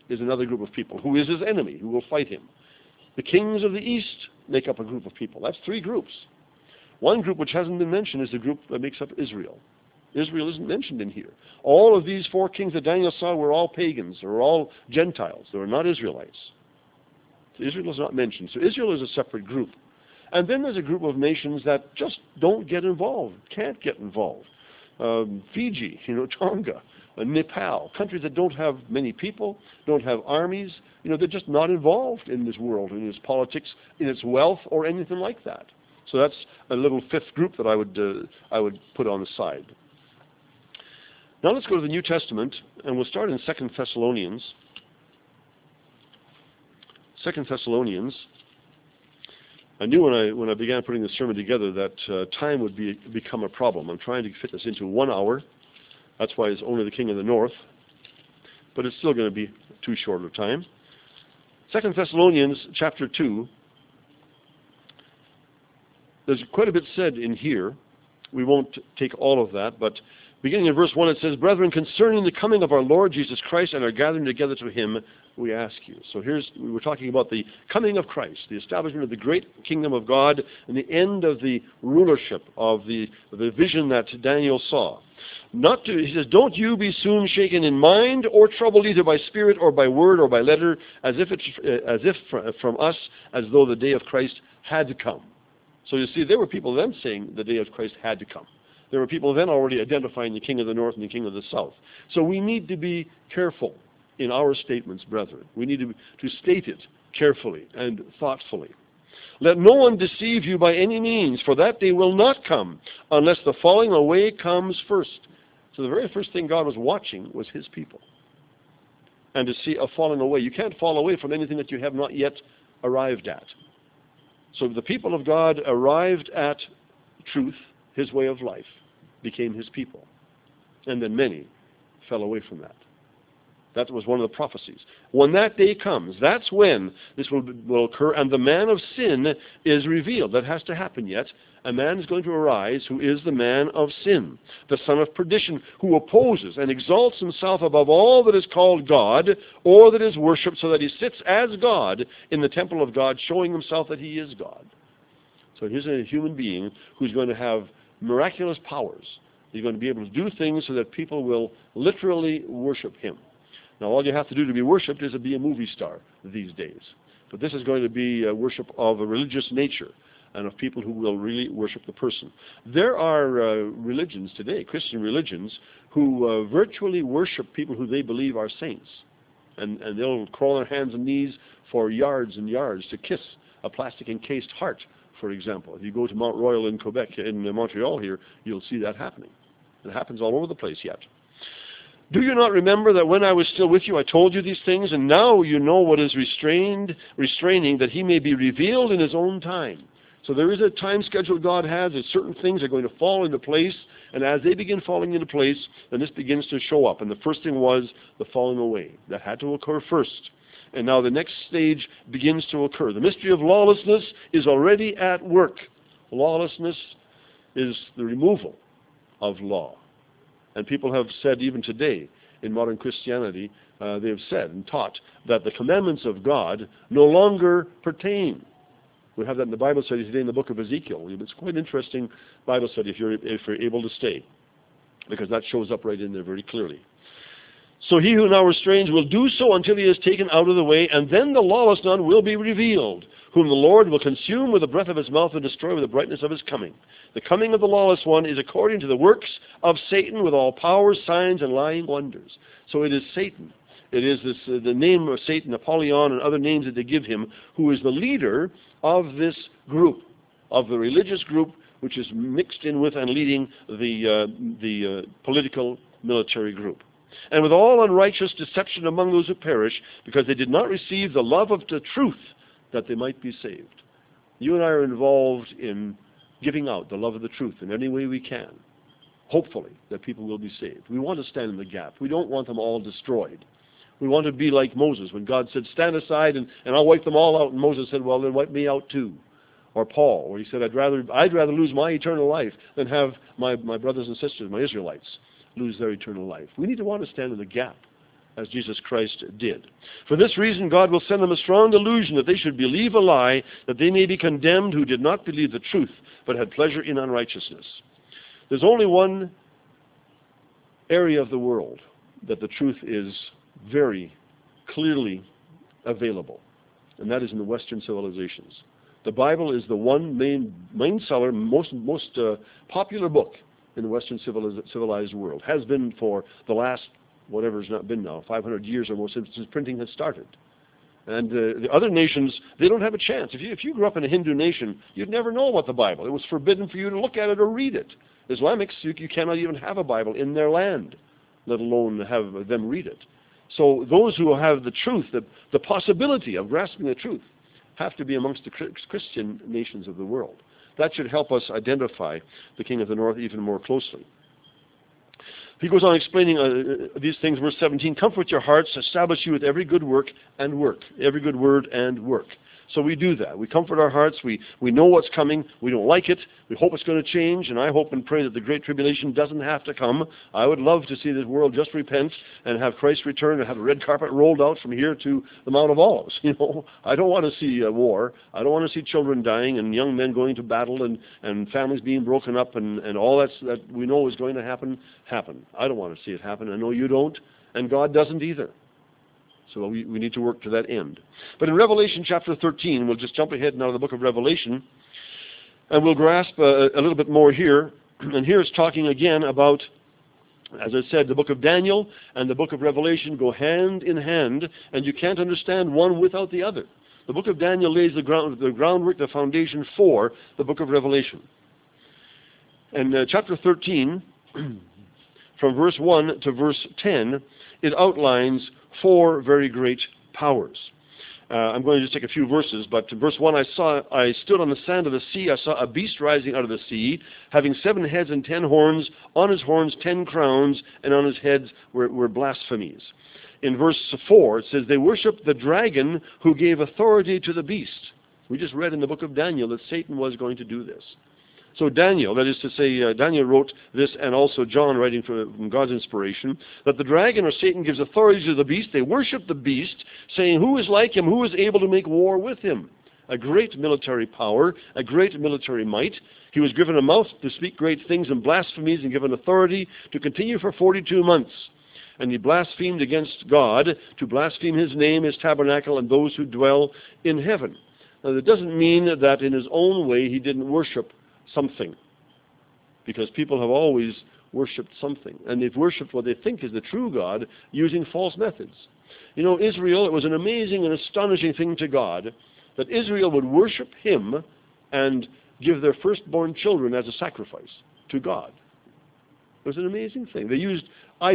is another group of people who is his enemy, who will fight him. The kings of the east make up a group of people. That's three groups. One group which hasn't been mentioned is the group that makes up Israel. Israel isn't mentioned in here. All of these four kings that Daniel saw were all pagans. They were all Gentiles. They were not Israelites. So Israel is not mentioned. So Israel is a separate group. And then there's a group of nations that just don't get involved, can't get involved. Fiji, Tonga, Nepal, countries that don't have many people, don't have armies. They're just not involved in this world, in its politics, in its wealth, or anything like that. So that's a little fifth group that I would put on the side. Now let's go to the New Testament, and we'll start in 2 Thessalonians. 2 Thessalonians. I knew when I began putting the sermon together that time would become a problem. I'm trying to fit this into 1 hour. That's why it's only the King of the North. But it's still going to be too short of time. 2 Thessalonians chapter 2. There's quite a bit said in here. We won't take all of that, but beginning in verse 1 it says, "Brethren, concerning the coming of our Lord Jesus Christ and our gathering together to him, we ask you." So we're talking about the coming of Christ, the establishment of the great kingdom of God, and the end of the rulership of the vision that Daniel saw. He says, "Don't you be soon shaken in mind or troubled either by spirit or by word or by letter, as if from us, as though the day of Christ had come." So you see, there were people then saying the day of Christ had to come. There were people then already identifying the King of the North and the King of the South. So we need to be careful in our statements, brethren. We need to state it carefully and thoughtfully. "Let no one deceive you by any means, for that day will not come unless the falling away comes first." So the very first thing God was watching was his people. And to see a falling away. You can't fall away from anything that you have not yet arrived at. So the people of God arrived at truth, his way of life, became his people. And then many fell away from that. That was one of the prophecies. When that day comes, that's when this will occur, and the man of sin is revealed. That has to happen yet. A man is going to arise who is the man of sin, the son of perdition, who opposes and exalts himself above all that is called God or that is worshipped, so that he sits as God in the temple of God, showing himself that he is God. So here's a human being who's going to have miraculous powers. He's going to be able to do things so that people will literally worship him. Now, all you have to do to be worshipped is to be a movie star these days. But this is going to be a worship of a religious nature and of people who will really worship the person. There are religions today, Christian religions, who virtually worship people who they believe are saints. And they'll crawl on their hands and knees for yards and yards to kiss a plastic encased heart, for example. If you go to Mount Royal in Quebec, in Montreal here, you'll see that happening. It happens all over the place yet. "Do you not remember that when I was still with you, I told you these things, and now you know what is restraining, that he may be revealed in his own time." So there is a time schedule God has, that certain things are going to fall into place, and as they begin falling into place, then this begins to show up. And the first thing was the falling away. That had to occur first. And now the next stage begins to occur. The mystery of lawlessness is already at work. Lawlessness is the removal of law. And people have said, even today, in modern Christianity, they have said and taught that the commandments of God no longer pertain. We have that in the Bible study today in the book of Ezekiel. It's quite an interesting Bible study if you're able to stay, because that shows up right in there very clearly. "So he who now restrains will do so until he is taken out of the way, and then the lawless one will be revealed, whom the Lord will consume with the breath of his mouth and destroy with the brightness of his coming. The coming of the lawless one is according to the works of Satan, with all powers, signs, and lying wonders." So it is Satan. It is the name of Satan, Apollyon, and other names that they give him, who is the leader of this group, of the religious group, which is mixed in with and leading the political military group. "And with all unrighteous deception among those who perish, because they did not receive the love of the truth, that they might be saved." You and I are involved in giving out the love of the truth in any way we can, hopefully, that people will be saved. We want to stand in the gap. We don't want them all destroyed. We want to be like Moses, when God said, "Stand aside and I'll wipe them all out." And Moses said, "Well, then wipe me out too." Or Paul, where he said, I'd rather lose my eternal life than have my brothers and sisters, my Israelites, lose their eternal life. We need to want to stand in the gap as Jesus Christ did. For this reason, God will send them a strong delusion that they should believe a lie, that they may be condemned who did not believe the truth, but had pleasure in unrighteousness. There's only one area of the world that the truth is very clearly available, and that is in the Western civilizations. The Bible is the one main seller, most popular book in the Western civilized world. Has been for the last, whatever it's not been now, 500 years or more since printing has started. And the other nations, they don't have a chance. If you grew up in a Hindu nation, you'd never know about the Bible. It was forbidden for you to look at it or read it. Islamics, you cannot even have a Bible in their land, let alone have them read it. So those who have the truth, the possibility of grasping the truth, have to be amongst the Christian nations of the world. That should help us identify the King of the North even more closely. He goes on explaining these things, verse 17, comfort your hearts, establish you with every good work and work, every good word and work. So we do that. We comfort our hearts. We know what's coming. We don't like it. We hope it's going to change, and I hope and pray that the Great Tribulation doesn't have to come. I would love to see this world just repent and have Christ return and have a red carpet rolled out from here to the Mount of Olives. I don't want to see a war. I don't want to see children dying and young men going to battle and families being broken up and all that we know is going to happen. I don't want to see it happen. I know you don't, and God doesn't either. So we need to work to that end. But in Revelation chapter 13, we'll just jump ahead now to the book of Revelation, and we'll grasp a little bit more here. And here it's talking again about, as I said, the book of Daniel and the book of Revelation go hand in hand, and you can't understand one without the other. The book of Daniel lays the groundwork, the foundation for the book of Revelation. And chapter 13, from verse 1 to verse 10, it outlines 4 very great powers. I'm going to just take a few verses, but in verse 1, I stood on the sand of the sea. I saw a beast rising out of the sea, having 7 heads and 10 horns. On his horns 10 crowns, and on his heads were blasphemies. In verse 4, it says, they worshiped the dragon who gave authority to the beast. We just read in the book of Daniel that Satan was going to do this. So Daniel, that is to say, Daniel wrote this, and also John writing from God's inspiration, that the dragon or Satan gives authority to the beast. They worship the beast, saying, who is like him? Who is able to make war with him? A great military power, a great military might. He was given a mouth to speak great things and blasphemies, and given authority to continue for 42 months. And he blasphemed against God, to blaspheme his name, his tabernacle, and those who dwell in heaven. Now, that doesn't mean that in his own way he didn't worship something, because people have always worshipped something, and they've worshipped what they think is the true God using false methods. Israel, it was an amazing and astonishing thing to God that Israel would worship him and give their firstborn children as a sacrifice to God. It was an amazing thing. They used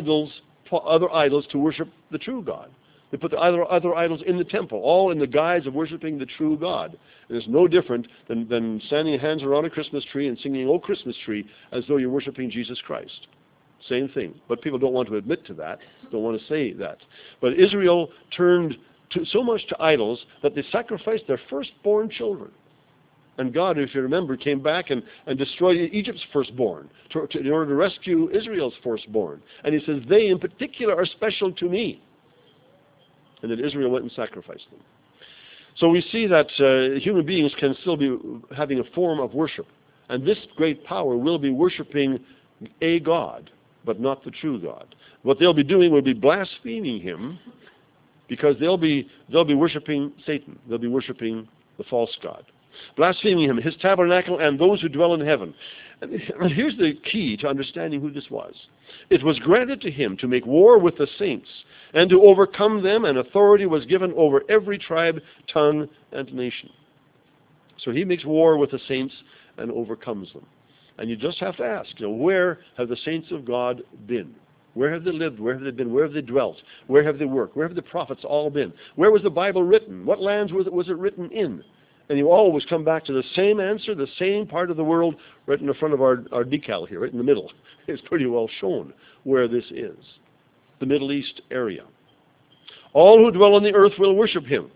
other idols to worship the true God. They put the other idols in the temple, all in the guise of worshiping the true God. And it's no different than standing hands around a Christmas tree and singing, "Oh, Christmas tree," as though you're worshiping Jesus Christ. Same thing. But people don't want to admit to that, don't want to say that. But Israel turned so much to idols that they sacrificed their firstborn children. And God, if you remember, came back and destroyed Egypt's firstborn in order to rescue Israel's firstborn. And he says, they in particular are special to me. And that Israel went and sacrificed them. So we see that human beings can still be having a form of worship. And this great power will be worshiping a God, but not the true God. What they'll be doing will be blaspheming him, because they'll be worshiping Satan. They'll be worshiping the false God. Blaspheming him, his tabernacle, and those who dwell in heaven. And here's the key to understanding who this was. It was granted to him to make war with the saints and to overcome them, and authority was given over every tribe, tongue, and nation. So he makes war with the saints and overcomes them. And you just have to ask, where have the saints of God been? Where have they lived? Where have they been? Where have they dwelt? Where have they worked? Where have the prophets all been? Where was the Bible written? What lands was it written in? And you always come back to the same answer, the same part of the world, right in the front of our decal here, right in the middle. It's pretty well shown where this is. The Middle East area. All who dwell on the earth will worship him.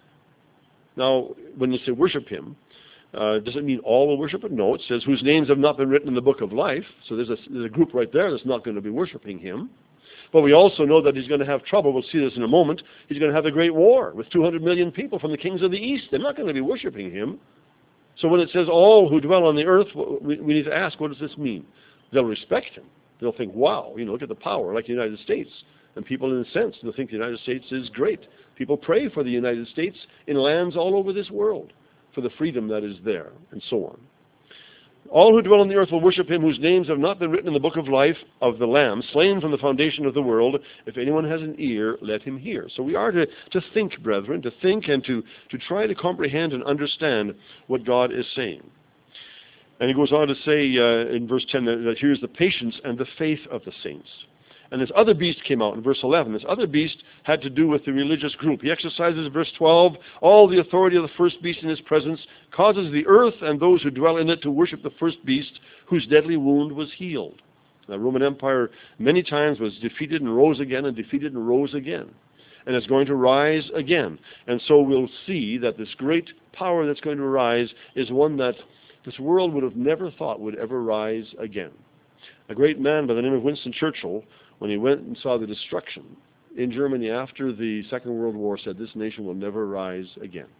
Now, when you say worship him, does it mean all will worship him? No, it says whose names have not been written in the book of life. So there's a group right there that's not going to be worshiping him. But we also know that he's going to have trouble. We'll see this in a moment. He's going to have a great war with 200 million people from the kings of the east. They're not going to be worshiping him. So when it says all who dwell on the earth, we need to ask, what does this mean? They'll respect him. They'll think, wow, look at the power, like the United States. And people, in a sense, they'll think the United States is great. People pray for the United States in lands all over this world for the freedom that is there, and so on. All who dwell on the earth will worship him whose names have not been written in the book of life of the Lamb, slain from the foundation of the world. If anyone has an ear, let him hear. So we are to think, brethren, to think and to try to comprehend and understand what God is saying. And he goes on to say in verse 10 that here's the patience and the faith of the saints. And this other beast came out in verse 11. This other beast had to do with the religious group. He exercises, verse 12, all the authority of the first beast in his presence, causes the earth and those who dwell in it to worship the first beast, whose deadly wound was healed. The Roman Empire many times was defeated and rose again and defeated and rose again. And it's going to rise again. And so we'll see that this great power that's going to rise is one that this world would have never thought would ever rise again. A great man by the name of Winston Churchill, when he went and saw the destruction in Germany after the Second World War, said this nation will never rise again.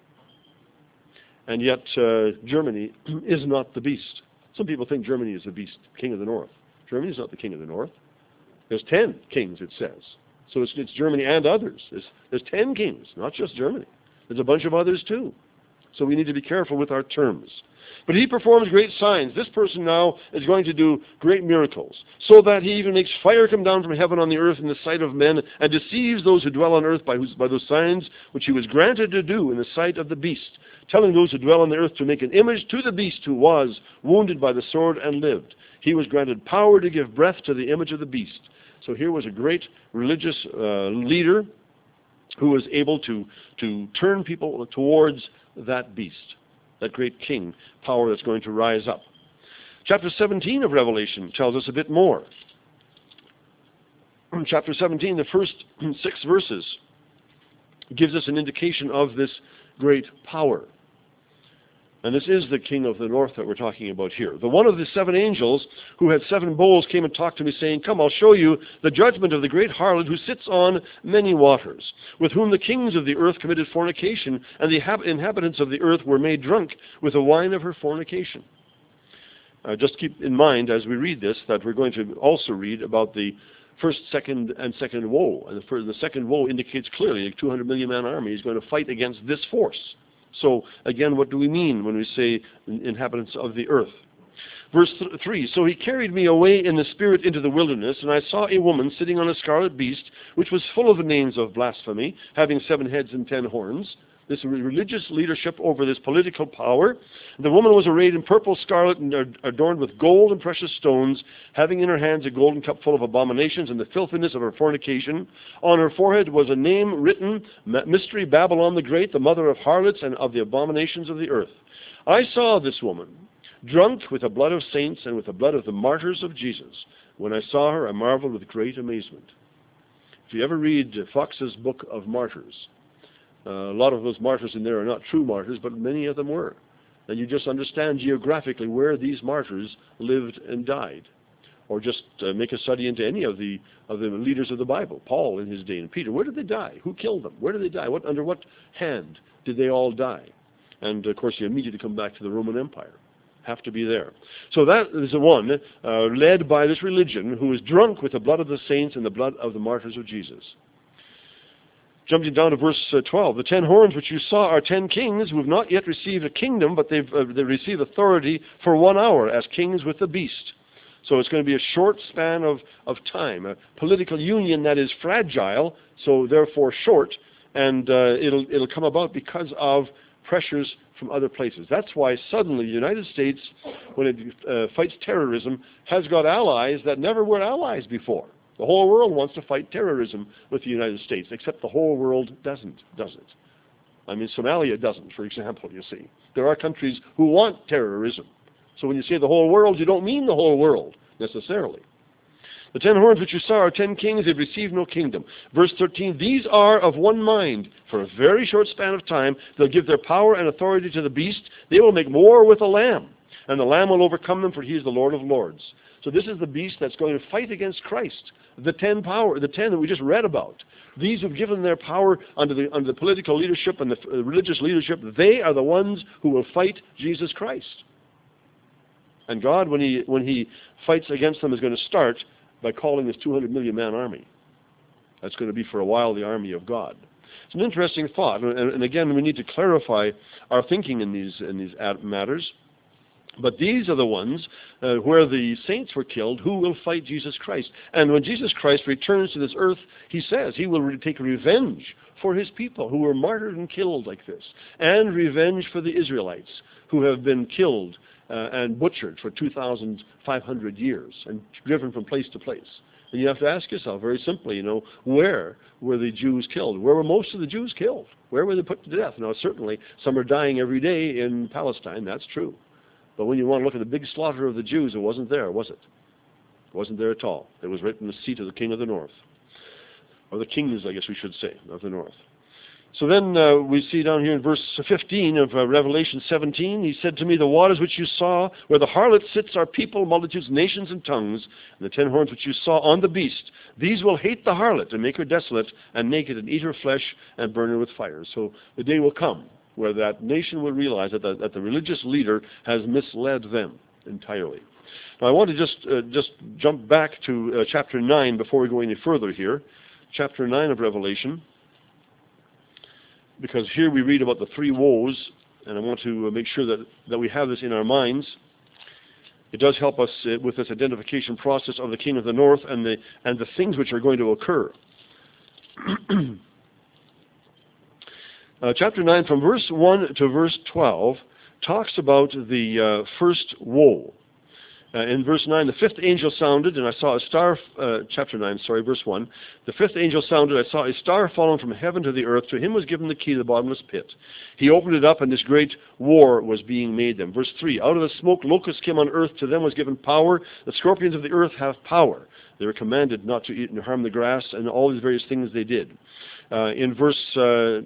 And yet Germany is not the beast. Some people think Germany is the beast, king of the north. Germany is not the king of the north. There's 10 kings, it says. So it's Germany and others. There's 10 kings, not just Germany. There's a bunch of others too. So we need to be careful with our terms. But he performs great signs. This person now is going to do great miracles, so that he even makes fire come down from heaven on the earth in the sight of men, and deceives those who dwell on earth by those signs which he was granted to do in the sight of the beast, telling those who dwell on the earth to make an image to the beast who was wounded by the sword and lived. He was granted power to give breath to the image of the beast. So here was a great religious leader who was able to turn people towards that beast, that great king power that's going to rise up. Chapter 17 of Revelation tells us a bit more. Chapter 17, the first 6 verses, gives us an indication of this great power. And this is the king of the north that we're talking about here. The one of the 7 angels who had 7 bowls came and talked to me, saying, "Come, I'll show you the judgment of the great harlot who sits on many waters, with whom the kings of the earth committed fornication, and the inhabitants of the earth were made drunk with the wine of her fornication." Just keep in mind as we read this that we're going to also read about the first, second woe. And the second woe indicates clearly a 200 million man army is going to fight against this force. So, again, what do we mean when we say inhabitants of the earth? Verse 3, "So he carried me away in the spirit into the wilderness, and I saw a woman sitting on a scarlet beast, which was full of the names of blasphemy, having 7 heads and 10 horns. This religious leadership over this political power. The woman was arrayed in purple, scarlet, and adorned with gold and precious stones, having in her hands a golden cup full of abominations and the filthiness of her fornication. On her forehead was a name written, Mystery Babylon the Great, the mother of harlots and of the abominations of the earth. I saw this woman, drunk with the blood of saints and with the blood of the martyrs of Jesus. When I saw her, I marveled with great amazement." If you ever read Fox's Book of Martyrs, a lot of those martyrs in there are not true martyrs, but many of them were. And you just understand geographically where these martyrs lived and died. Or just make a study into any of the leaders of the Bible. Paul in his day and Peter. Where did they die? Who killed them? Where did they die? Under what hand did they all die? And, of course, you immediately come back to the Roman Empire. Have to be there. So that is the one led by this religion who is drunk with the blood of the saints and the blood of the martyrs of Jesus. Jumping down to verse 12, "The 10 horns which you saw are 10 kings who have not yet received a kingdom, but they receive authority for 1 hour as kings with the beast." So it's going to be a short span of time, a political union that is fragile, so therefore short, and it'll come about because of pressures from other places. That's why suddenly the United States, when it fights terrorism, has got allies that never were allies before. The whole world wants to fight terrorism with the United States, except the whole world doesn't, does it? I mean, Somalia doesn't, for example, you see. There are countries who want terrorism. So when you say the whole world, you don't mean the whole world, necessarily. "The 10 horns which you saw are 10 kings, they've received no kingdom." Verse 13, "These are of one mind. For a very short span of time, they'll give their power and authority to the beast. They will make war with the Lamb, and the Lamb will overcome them, for he is the Lord of lords." So this is the beast that's going to fight against Christ. The 10 that we just read about. These who've given their power under the political leadership and the religious leadership, they are the ones who will fight Jesus Christ. And God, when he fights against them, is going to start by calling this 200 million man army. That's going to be for a while the army of God. It's an interesting thought, and again, we need to clarify our thinking in these matters. But these are the ones where the saints were killed who will fight Jesus Christ. And when Jesus Christ returns to this earth, he says he will take revenge for his people who were martyred and killed like this, and revenge for the Israelites who have been killed and butchered for 2,500 years and driven from place to place. And you have to ask yourself very simply, where were the Jews killed? Where were most of the Jews killed? Where were they put to death? Now, certainly, some are dying every day in Palestine. That's true. But when you want to look at the big slaughter of the Jews, it wasn't there, was it? It wasn't there at all. It was right in the seat of the king of the north. Or the kings, I guess we should say, of the north. So then we see down here in verse 15 of Revelation 17, he said to me, the waters which you saw, where the harlot sits, are people, multitudes, nations, and tongues. And the 10 horns which you saw on the beast, these will hate the harlot and make her desolate and naked and eat her flesh and burn her with fire. So the day will come where that nation will realize that the religious leader has misled them entirely. Now I want to just jump back to chapter 9 before we go any further here. Chapter 9 of Revelation. Because here we read about the 3 woes, and I want to make sure that we have this in our minds. It does help us with this identification process of the king of the north and the things which are going to occur. Chapter 9, from verse 1 to verse 12, talks about the first woe. In verse 9, the 5th angel sounded, and I saw a star, verse 1. The 5th angel sounded, I saw a star fallen from heaven to the earth. To him was given the key to the bottomless pit. He opened it up, and this great war was being made them. Verse 3, out of the smoke locusts came on earth. To them was given power. The scorpions of the earth have power. They were commanded not to eat and harm the grass, and all these various things they did. In verse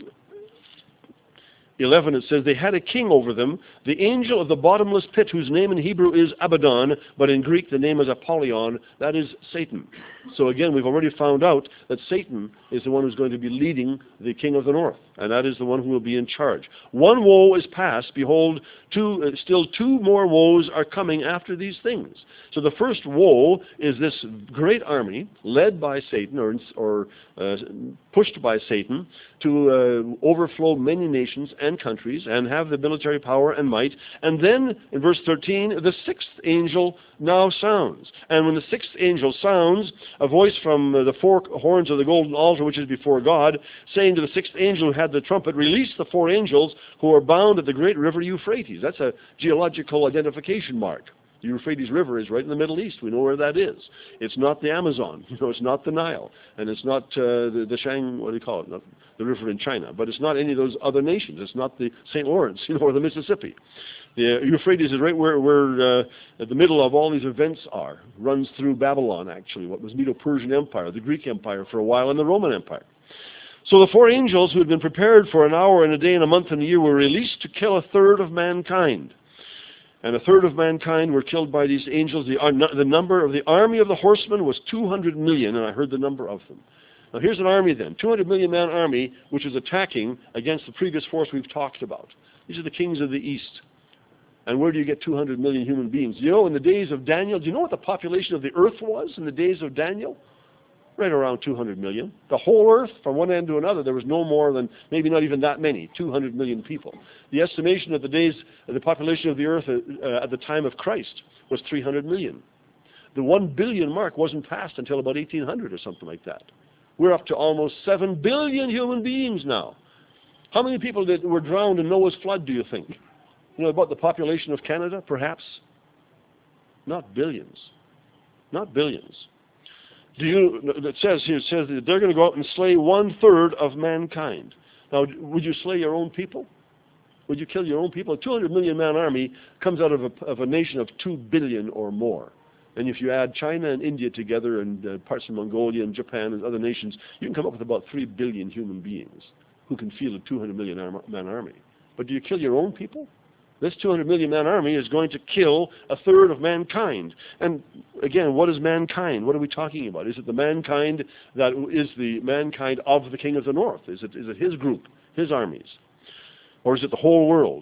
11, it says, they had a king over them, the angel of the bottomless pit, whose name in Hebrew is Abaddon, but in Greek the name is Apollyon. That is Satan. So again, we've already found out that Satan is the one who's going to be leading the king of the north, and that is the one who will be in charge. 1 woe is past. Behold, still 2 more woes are coming after these things. So the first woe is this great army led by Satan, or pushed by Satan, to overflow many nations and countries and have the military power and might. And then in verse 13, the 6th angel now sounds. And when the 6th angel sounds, a voice from the 4 horns of the golden altar which is before God, saying to the 6th angel who had the trumpet, release the 4 angels who are bound at the great river Euphrates. That's a geological identification mark. The Euphrates River is right in the Middle East. We know where that is. It's not the Amazon. It's not the Nile. And it's not not the river in China. But it's not any of those other nations. It's not the St. Lawrence, or the Mississippi. The Euphrates is right where the middle of all these events are. Runs through Babylon, actually, what was Medo-Persian Empire, the Greek Empire for a while, and the Roman Empire. So the 4 angels who had been prepared for an hour and a day and a month and a year were released to kill 1/3 of mankind. And 1/3 of mankind were killed by these angels. The number of the army of the horsemen was 200 million, and I heard the number of them. Now here's an army then, 200 million man army, which is attacking against the previous force we've talked about. These are the kings of the east. And where do you get 200 million human beings? In the days of Daniel, do you know what the population of the earth was in the days of Daniel? Right around 200 million. The whole earth, from one end to another, there was no more than, maybe not even that many, 200 million people. The estimation of the population of the earth at the time of Christ was 300 million. The 1 billion mark wasn't passed until about 1800 or something like that. We're up to almost 7 billion human beings now. How many people were drowned in Noah's flood, do you think? About the population of Canada, perhaps? Not billions. Not billions. It says that they're going to go out and slay 1/3 of mankind. Now, would you slay your own people? Would you kill your own people? A 200 million man army comes out of a nation of 2 billion or more. And if you add China and India together and parts of Mongolia and Japan and other nations, you can come up with about 3 billion human beings who can field a 200 million man army. But do you kill your own people? This 200 million man army is going to kill a third of mankind. And again, what is mankind? What are we talking about? Is it the mankind that is the mankind of the king of the north? Is it his group, his armies? Or is it the whole world?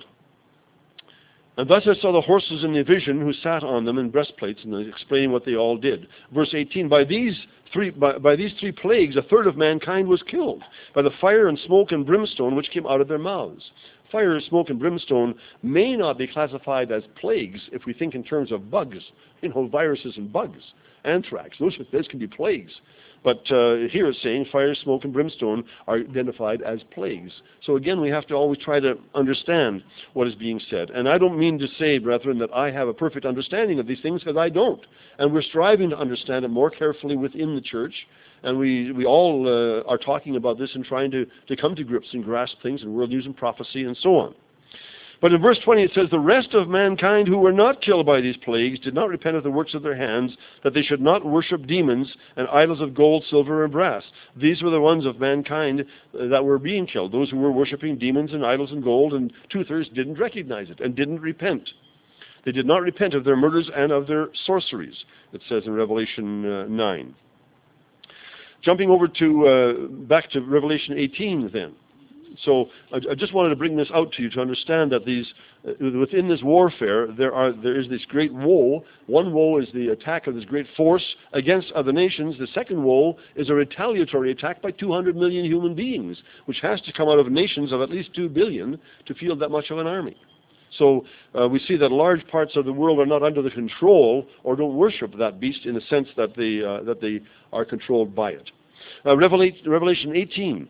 And thus I saw the horses in the vision who sat on them in breastplates, and explaining what they all did. Verse 18, by these three plagues, a third of mankind was killed, by the fire and smoke and brimstone which came out of their mouths. Fire, smoke, and brimstone may not be classified as plagues if we think in terms of bugs, viruses and bugs, anthrax. Those can be plagues. But here it's saying fire, smoke, and brimstone are identified as plagues. So again, we have to always try to understand what is being said. And I don't mean to say, brethren, that I have a perfect understanding of these things, because I don't. And we're striving to understand it more carefully within the church. And we all are talking about this and trying to come to grips and grasp things in world news and prophecy and so on. But in verse 20 it says, the rest of mankind who were not killed by these plagues did not repent of the works of their hands, that they should not worship demons and idols of gold, silver, and brass. These were the ones of mankind that were being killed, those who were worshiping demons and idols and gold, and two-thirds didn't recognize it and didn't repent. They did not repent of their murders and of their sorceries, it says in Revelation 9. Jumping over back to Revelation 18 then. So I just wanted to bring this out to you to understand that within this warfare there is this great woe. One woe is the attack of this great force against other nations. The second woe is a retaliatory attack by 200 million human beings, which has to come out of nations of at least 2 billion to field that much of an army. So we see that large parts of the world are not under the control or don't worship that beast in the sense that they are controlled by it. Revelation 18.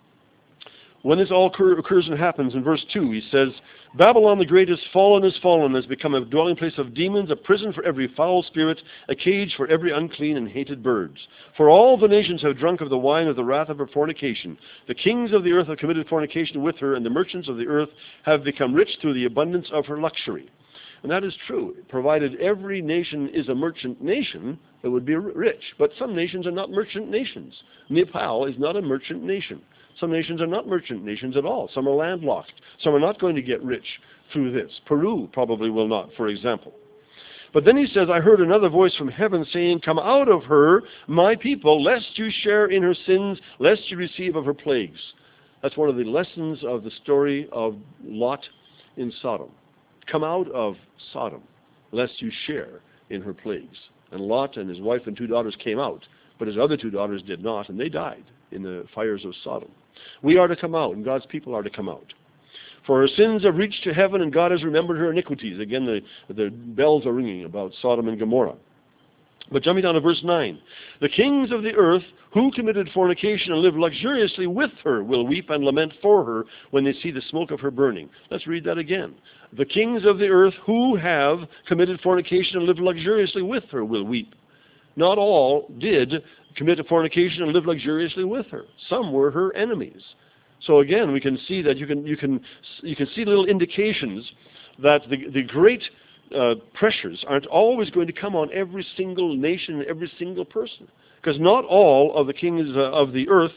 When this all occurs and happens, in verse 2, he says, Babylon the Great is fallen, has become a dwelling place of demons, a prison for every foul spirit, a cage for every unclean and hated birds. For all the nations have drunk of the wine of the wrath of her fornication. The kings of the earth have committed fornication with her, and the merchants of the earth have become rich through the abundance of her luxury. And that is true. Provided every nation is a merchant nation, it would be rich. But some nations are not merchant nations. Nepal is not a merchant nation. Some nations are not merchant nations at all. Some are landlocked. Some are not going to get rich through this. Peru probably will not, for example. But then he says, I heard another voice from heaven saying, come out of her, my people, lest you share in her sins, lest you receive of her plagues. That's one of the lessons of the story of Lot in Sodom. Come out of Sodom, lest you share in her plagues. And Lot and his wife and 2 daughters came out, but his other 2 daughters did not, and they died in the fires of Sodom. We are to come out, and God's people are to come out. For her sins have reached to heaven, and God has remembered her iniquities. Again, the bells are ringing about Sodom and Gomorrah. But jumping down to verse 9. The kings of the earth who committed fornication and lived luxuriously with her will weep and lament for her when they see the smoke of her burning. Let's read that again. The kings of the earth who have committed fornication and lived luxuriously with her will weep. Not all did commit fornication and live luxuriously with her. Some were her enemies. So again, we can see that you can see little indications that the great pressures aren't always going to come on every single nation and every single person, because not all of the kings of the earth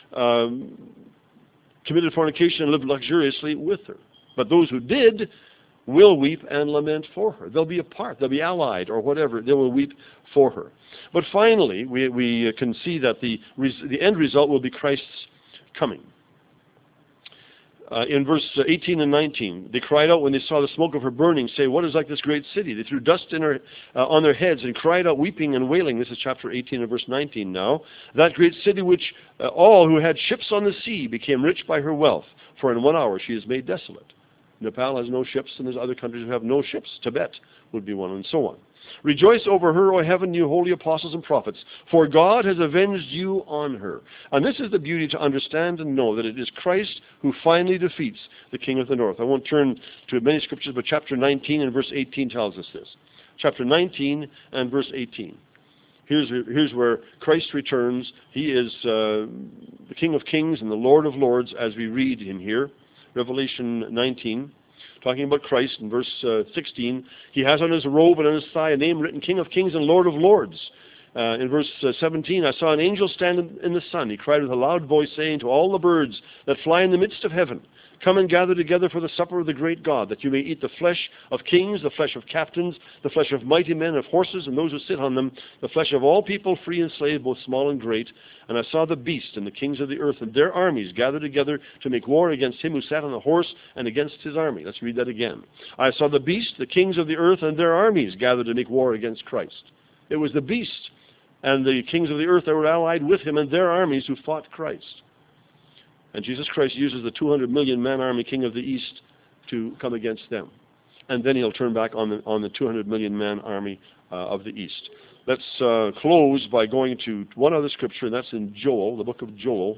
committed fornication and lived luxuriously with her. But those who did will weep and lament for her. They'll be apart. They'll be allied or whatever. They will weep for her. But finally, we can see that the end result will be Christ's coming. In verse 18 and 19, they cried out when they saw the smoke of her burning, say, what is like this great city? They threw dust on their heads and cried out, weeping and wailing. This is chapter 18 and verse 19 now. That great city which all who had ships on the sea became rich by her wealth, for in 1 hour she is made desolate. Nepal has no ships, and there's other countries who have no ships. Tibet would be one, and so on. Rejoice over her, O heaven, you holy apostles and prophets, for God has avenged you on her. And this is the beauty to understand and know that it is Christ who finally defeats the king of the north. I won't turn to many scriptures, but chapter 19 and verse 18 tells us this. Chapter 19 and verse 18. Here's where Christ returns. He is the King of kings and the Lord of lords, as we read in here. Revelation 19, talking about Christ in verse 16. He has on his robe and on his thigh a name written, King of kings and Lord of lords. In verse 17, I saw an angel stand in the sun. He cried with a loud voice, saying to all the birds that fly in the midst of heaven, come and gather together for the supper of the great God, that you may eat the flesh of kings, the flesh of captains, the flesh of mighty men, of horses, and those who sit on them, the flesh of all people, free and slave, both small and great. And I saw the beast and the kings of the earth and their armies gathered together to make war against him who sat on the horse and against his army. Let's read that again. I saw the beast, the kings of the earth, and their armies gathered to make war against Christ. It was the beast and the kings of the earth that were allied with him and their armies who fought Christ. And Jesus Christ uses the 200 million man army king of the east to come against them. And then he'll turn back on the 200 million man army of the east. Let's close by going to one other scripture, and that's in Joel, the book of Joel.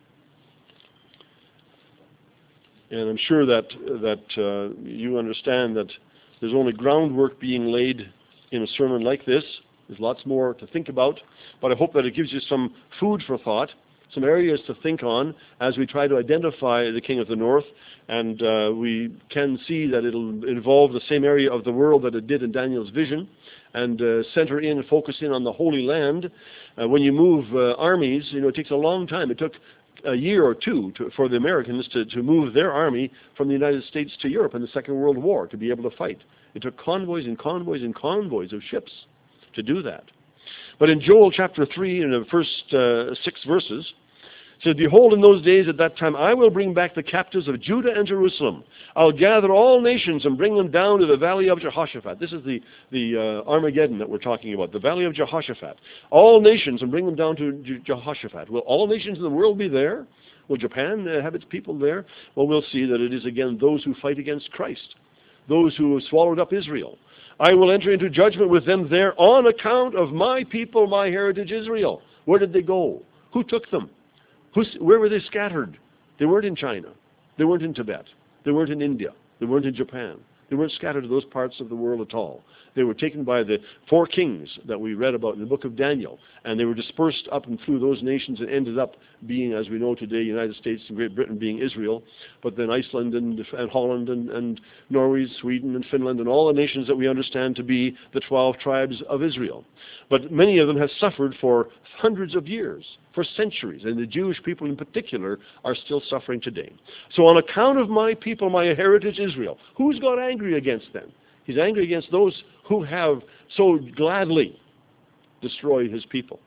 And I'm sure that you understand that there's only groundwork being laid in a sermon like this. There's lots more to think about, but I hope that it gives you some food for thought, some areas to think on as we try to identify the King of the North. And we can see that it'll involve the same area of the world that it did in Daniel's vision, and center in and focus in on the Holy Land. When you move armies, it takes a long time. It took a year or two for the Americans to move their army from the United States to Europe in the Second World War to be able to fight. It took convoys and convoys and convoys of ships to do that. But in Joel chapter 3, in the first 6 verses, it says, behold, in those days at that time I will bring back the captives of Judah and Jerusalem. I'll gather all nations and bring them down to the valley of Jehoshaphat. This is the Armageddon that we're talking about, the valley of Jehoshaphat. All nations and bring them down to Jehoshaphat. Will all nations in the world be there? Will Japan have its people there? Well, we'll see that it is again those who fight against Christ, those who have swallowed up Israel. I will enter into judgment with them there on account of my people, my heritage Israel. Where did they go? Who took them? Where were they scattered? They weren't in China. They weren't in Tibet. They weren't in India. They weren't in Japan. They weren't scattered to those parts of the world at all. They were taken by the 4 kings that we read about in the book of Daniel, and they were dispersed up and through those nations and ended up being, as we know today, United States and Great Britain being Israel, but then Iceland and Holland and Norway, Sweden and Finland and all the nations that we understand to be the 12 tribes of Israel. But many of them have suffered for hundreds of years, for centuries, and the Jewish people in particular are still suffering today. So on account of my people, my heritage Israel, who's got angry against them? He's angry against those who have so gladly destroyed his people,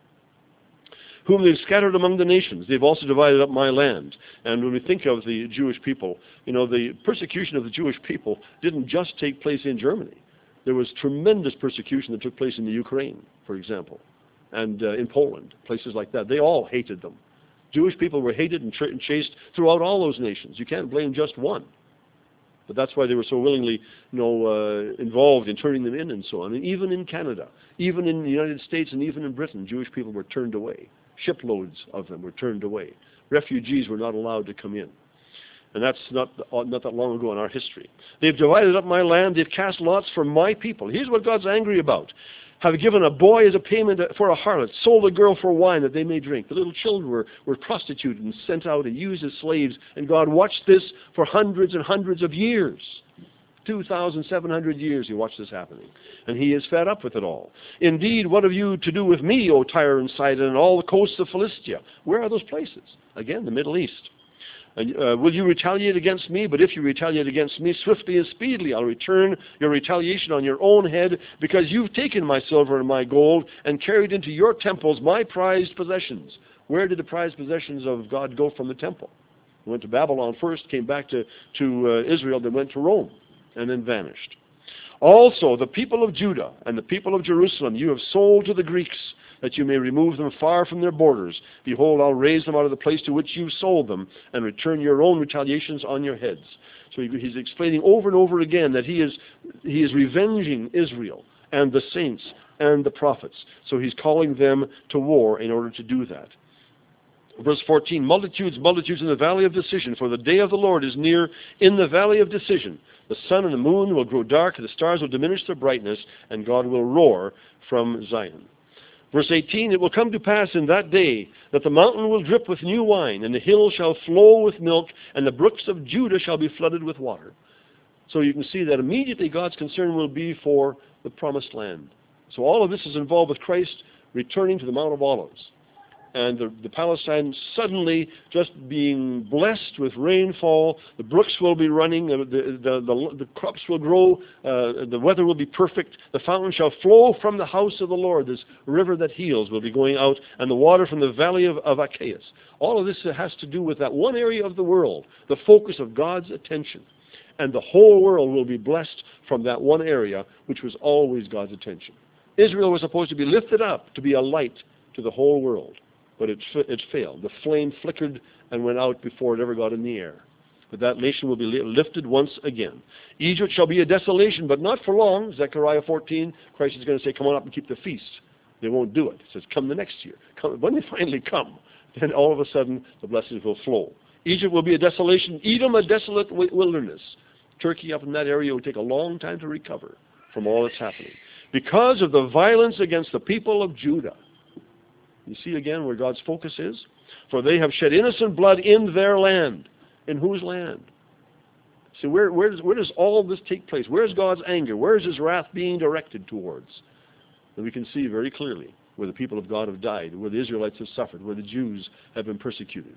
whom they've scattered among the nations. They've also divided up my land. And when we think of the Jewish people, the persecution of the Jewish people didn't just take place in Germany. There was tremendous persecution that took place in the Ukraine, for example, and in Poland, places like that. They all hated them. Jewish people were hated and chased throughout all those nations. You can't blame just one. But that's why they were so willingly, involved in turning them in and so on. And even in Canada, even in the United States, and even in Britain, Jewish people were turned away. Shiploads of them were turned away. Refugees were not allowed to come in. And that's not that long ago in our history. They've divided up my land. They've cast lots for my people. Here's what God's angry about. Have given a boy as a payment for a harlot, sold a girl for wine that they may drink. The little children were prostituted and sent out and used as slaves. And God watched this for hundreds and hundreds of years. 2,700 years he watched this happening. And he is fed up with it all. Indeed, what have you to do with me, O Tyre and Sidon, and all the coasts of Philistia? Where are those places? Again, the Middle East. Will you retaliate against me? But if you retaliate against me, swiftly and speedily I'll return your retaliation on your own head, because you've taken my silver and my gold and carried into your temples my prized possessions. Where did the prized possessions of God go from the temple? They went to Babylon first, came back to Israel, then went to Rome, and then vanished. Also, the people of Judah and the people of Jerusalem you have sold to the Greeks, that you may remove them far from their borders. Behold, I'll raise them out of the place to which you sold them, and return your own retaliations on your heads. So he's explaining over and over again that he is revenging Israel and the saints and the prophets. So he's calling them to war in order to do that. Verse 14, multitudes in the valley of decision, for the day of the Lord is near in the valley of decision. The sun and the moon will grow dark, the stars will diminish their brightness, and God will roar from Zion. Verse 18, it will come to pass in that day that the mountain will drip with new wine, and the hill shall flow with milk, and the brooks of Judah shall be flooded with water. So you can see that immediately God's concern will be for the promised land. So all of this is involved with Christ returning to the Mount of Olives. And the Palestine suddenly just being blessed with rainfall. The brooks will be running. The crops will grow. The weather will be perfect. The fountain shall flow from the house of the Lord. This river that heals will be going out, and the water from the valley of Achaeus. All of this has to do with that one area of the world, the focus of God's attention. And the whole world will be blessed from that one area, which was always God's attention. Israel was supposed to be lifted up, to be a light to the whole world. But it failed. The flame flickered and went out before it ever got in the air. But that nation will be lifted once again. Egypt shall be a desolation, but not for long. Zechariah 14, Christ is going to say, come on up and keep the feast. They won't do it. He says, come the next year. Come. When they finally come, then all of a sudden the blessings will flow. Egypt will be a desolation. Edom a desolate wilderness. Turkey up in that area will take a long time to recover from all that's happening. Because of the violence against the people of Judah. You see again where God's focus is? For they have shed innocent blood in their land. In whose land? See, where does all this take place? Where's God's anger? Where is his wrath being directed towards? And we can see very clearly where the people of God have died, where the Israelites have suffered, where the Jews have been persecuted.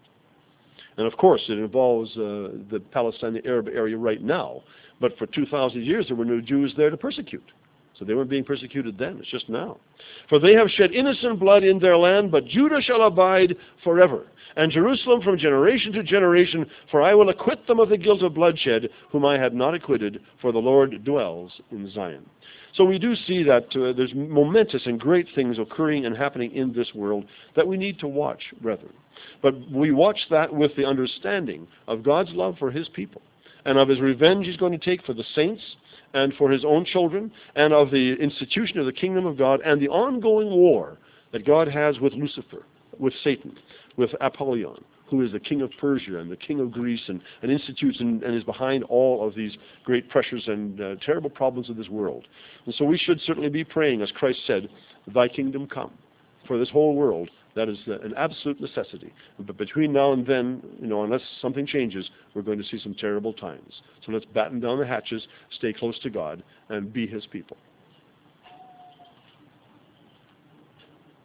And of course, it involves the Palestine, the Arab area right now. But for 2,000 years, there were no Jews there to persecute. So they weren't being persecuted then. It's just now. For they have shed innocent blood in their land, but Judah shall abide forever, and Jerusalem from generation to generation, for I will acquit them of the guilt of bloodshed, whom I had not acquitted, for the Lord dwells in Zion. So we do see that there's momentous and great things occurring and happening in this world that we need to watch, brethren. But we watch that with the understanding of God's love for his people, and of his revenge he's going to take for the saints, and for his own children, and of the institution of the kingdom of God, and the ongoing war that God has with Lucifer, with Satan, with Apollyon, who is the king of Persia and the king of Greece, and institutes and is behind all of these great pressures and terrible problems of this world. And so we should certainly be praying, as Christ said, thy kingdom come. For this whole world, that is an absolute necessity. But between now and then, unless something changes, we're going to see some terrible times. So let's batten down the hatches, stay close to God, and be his people.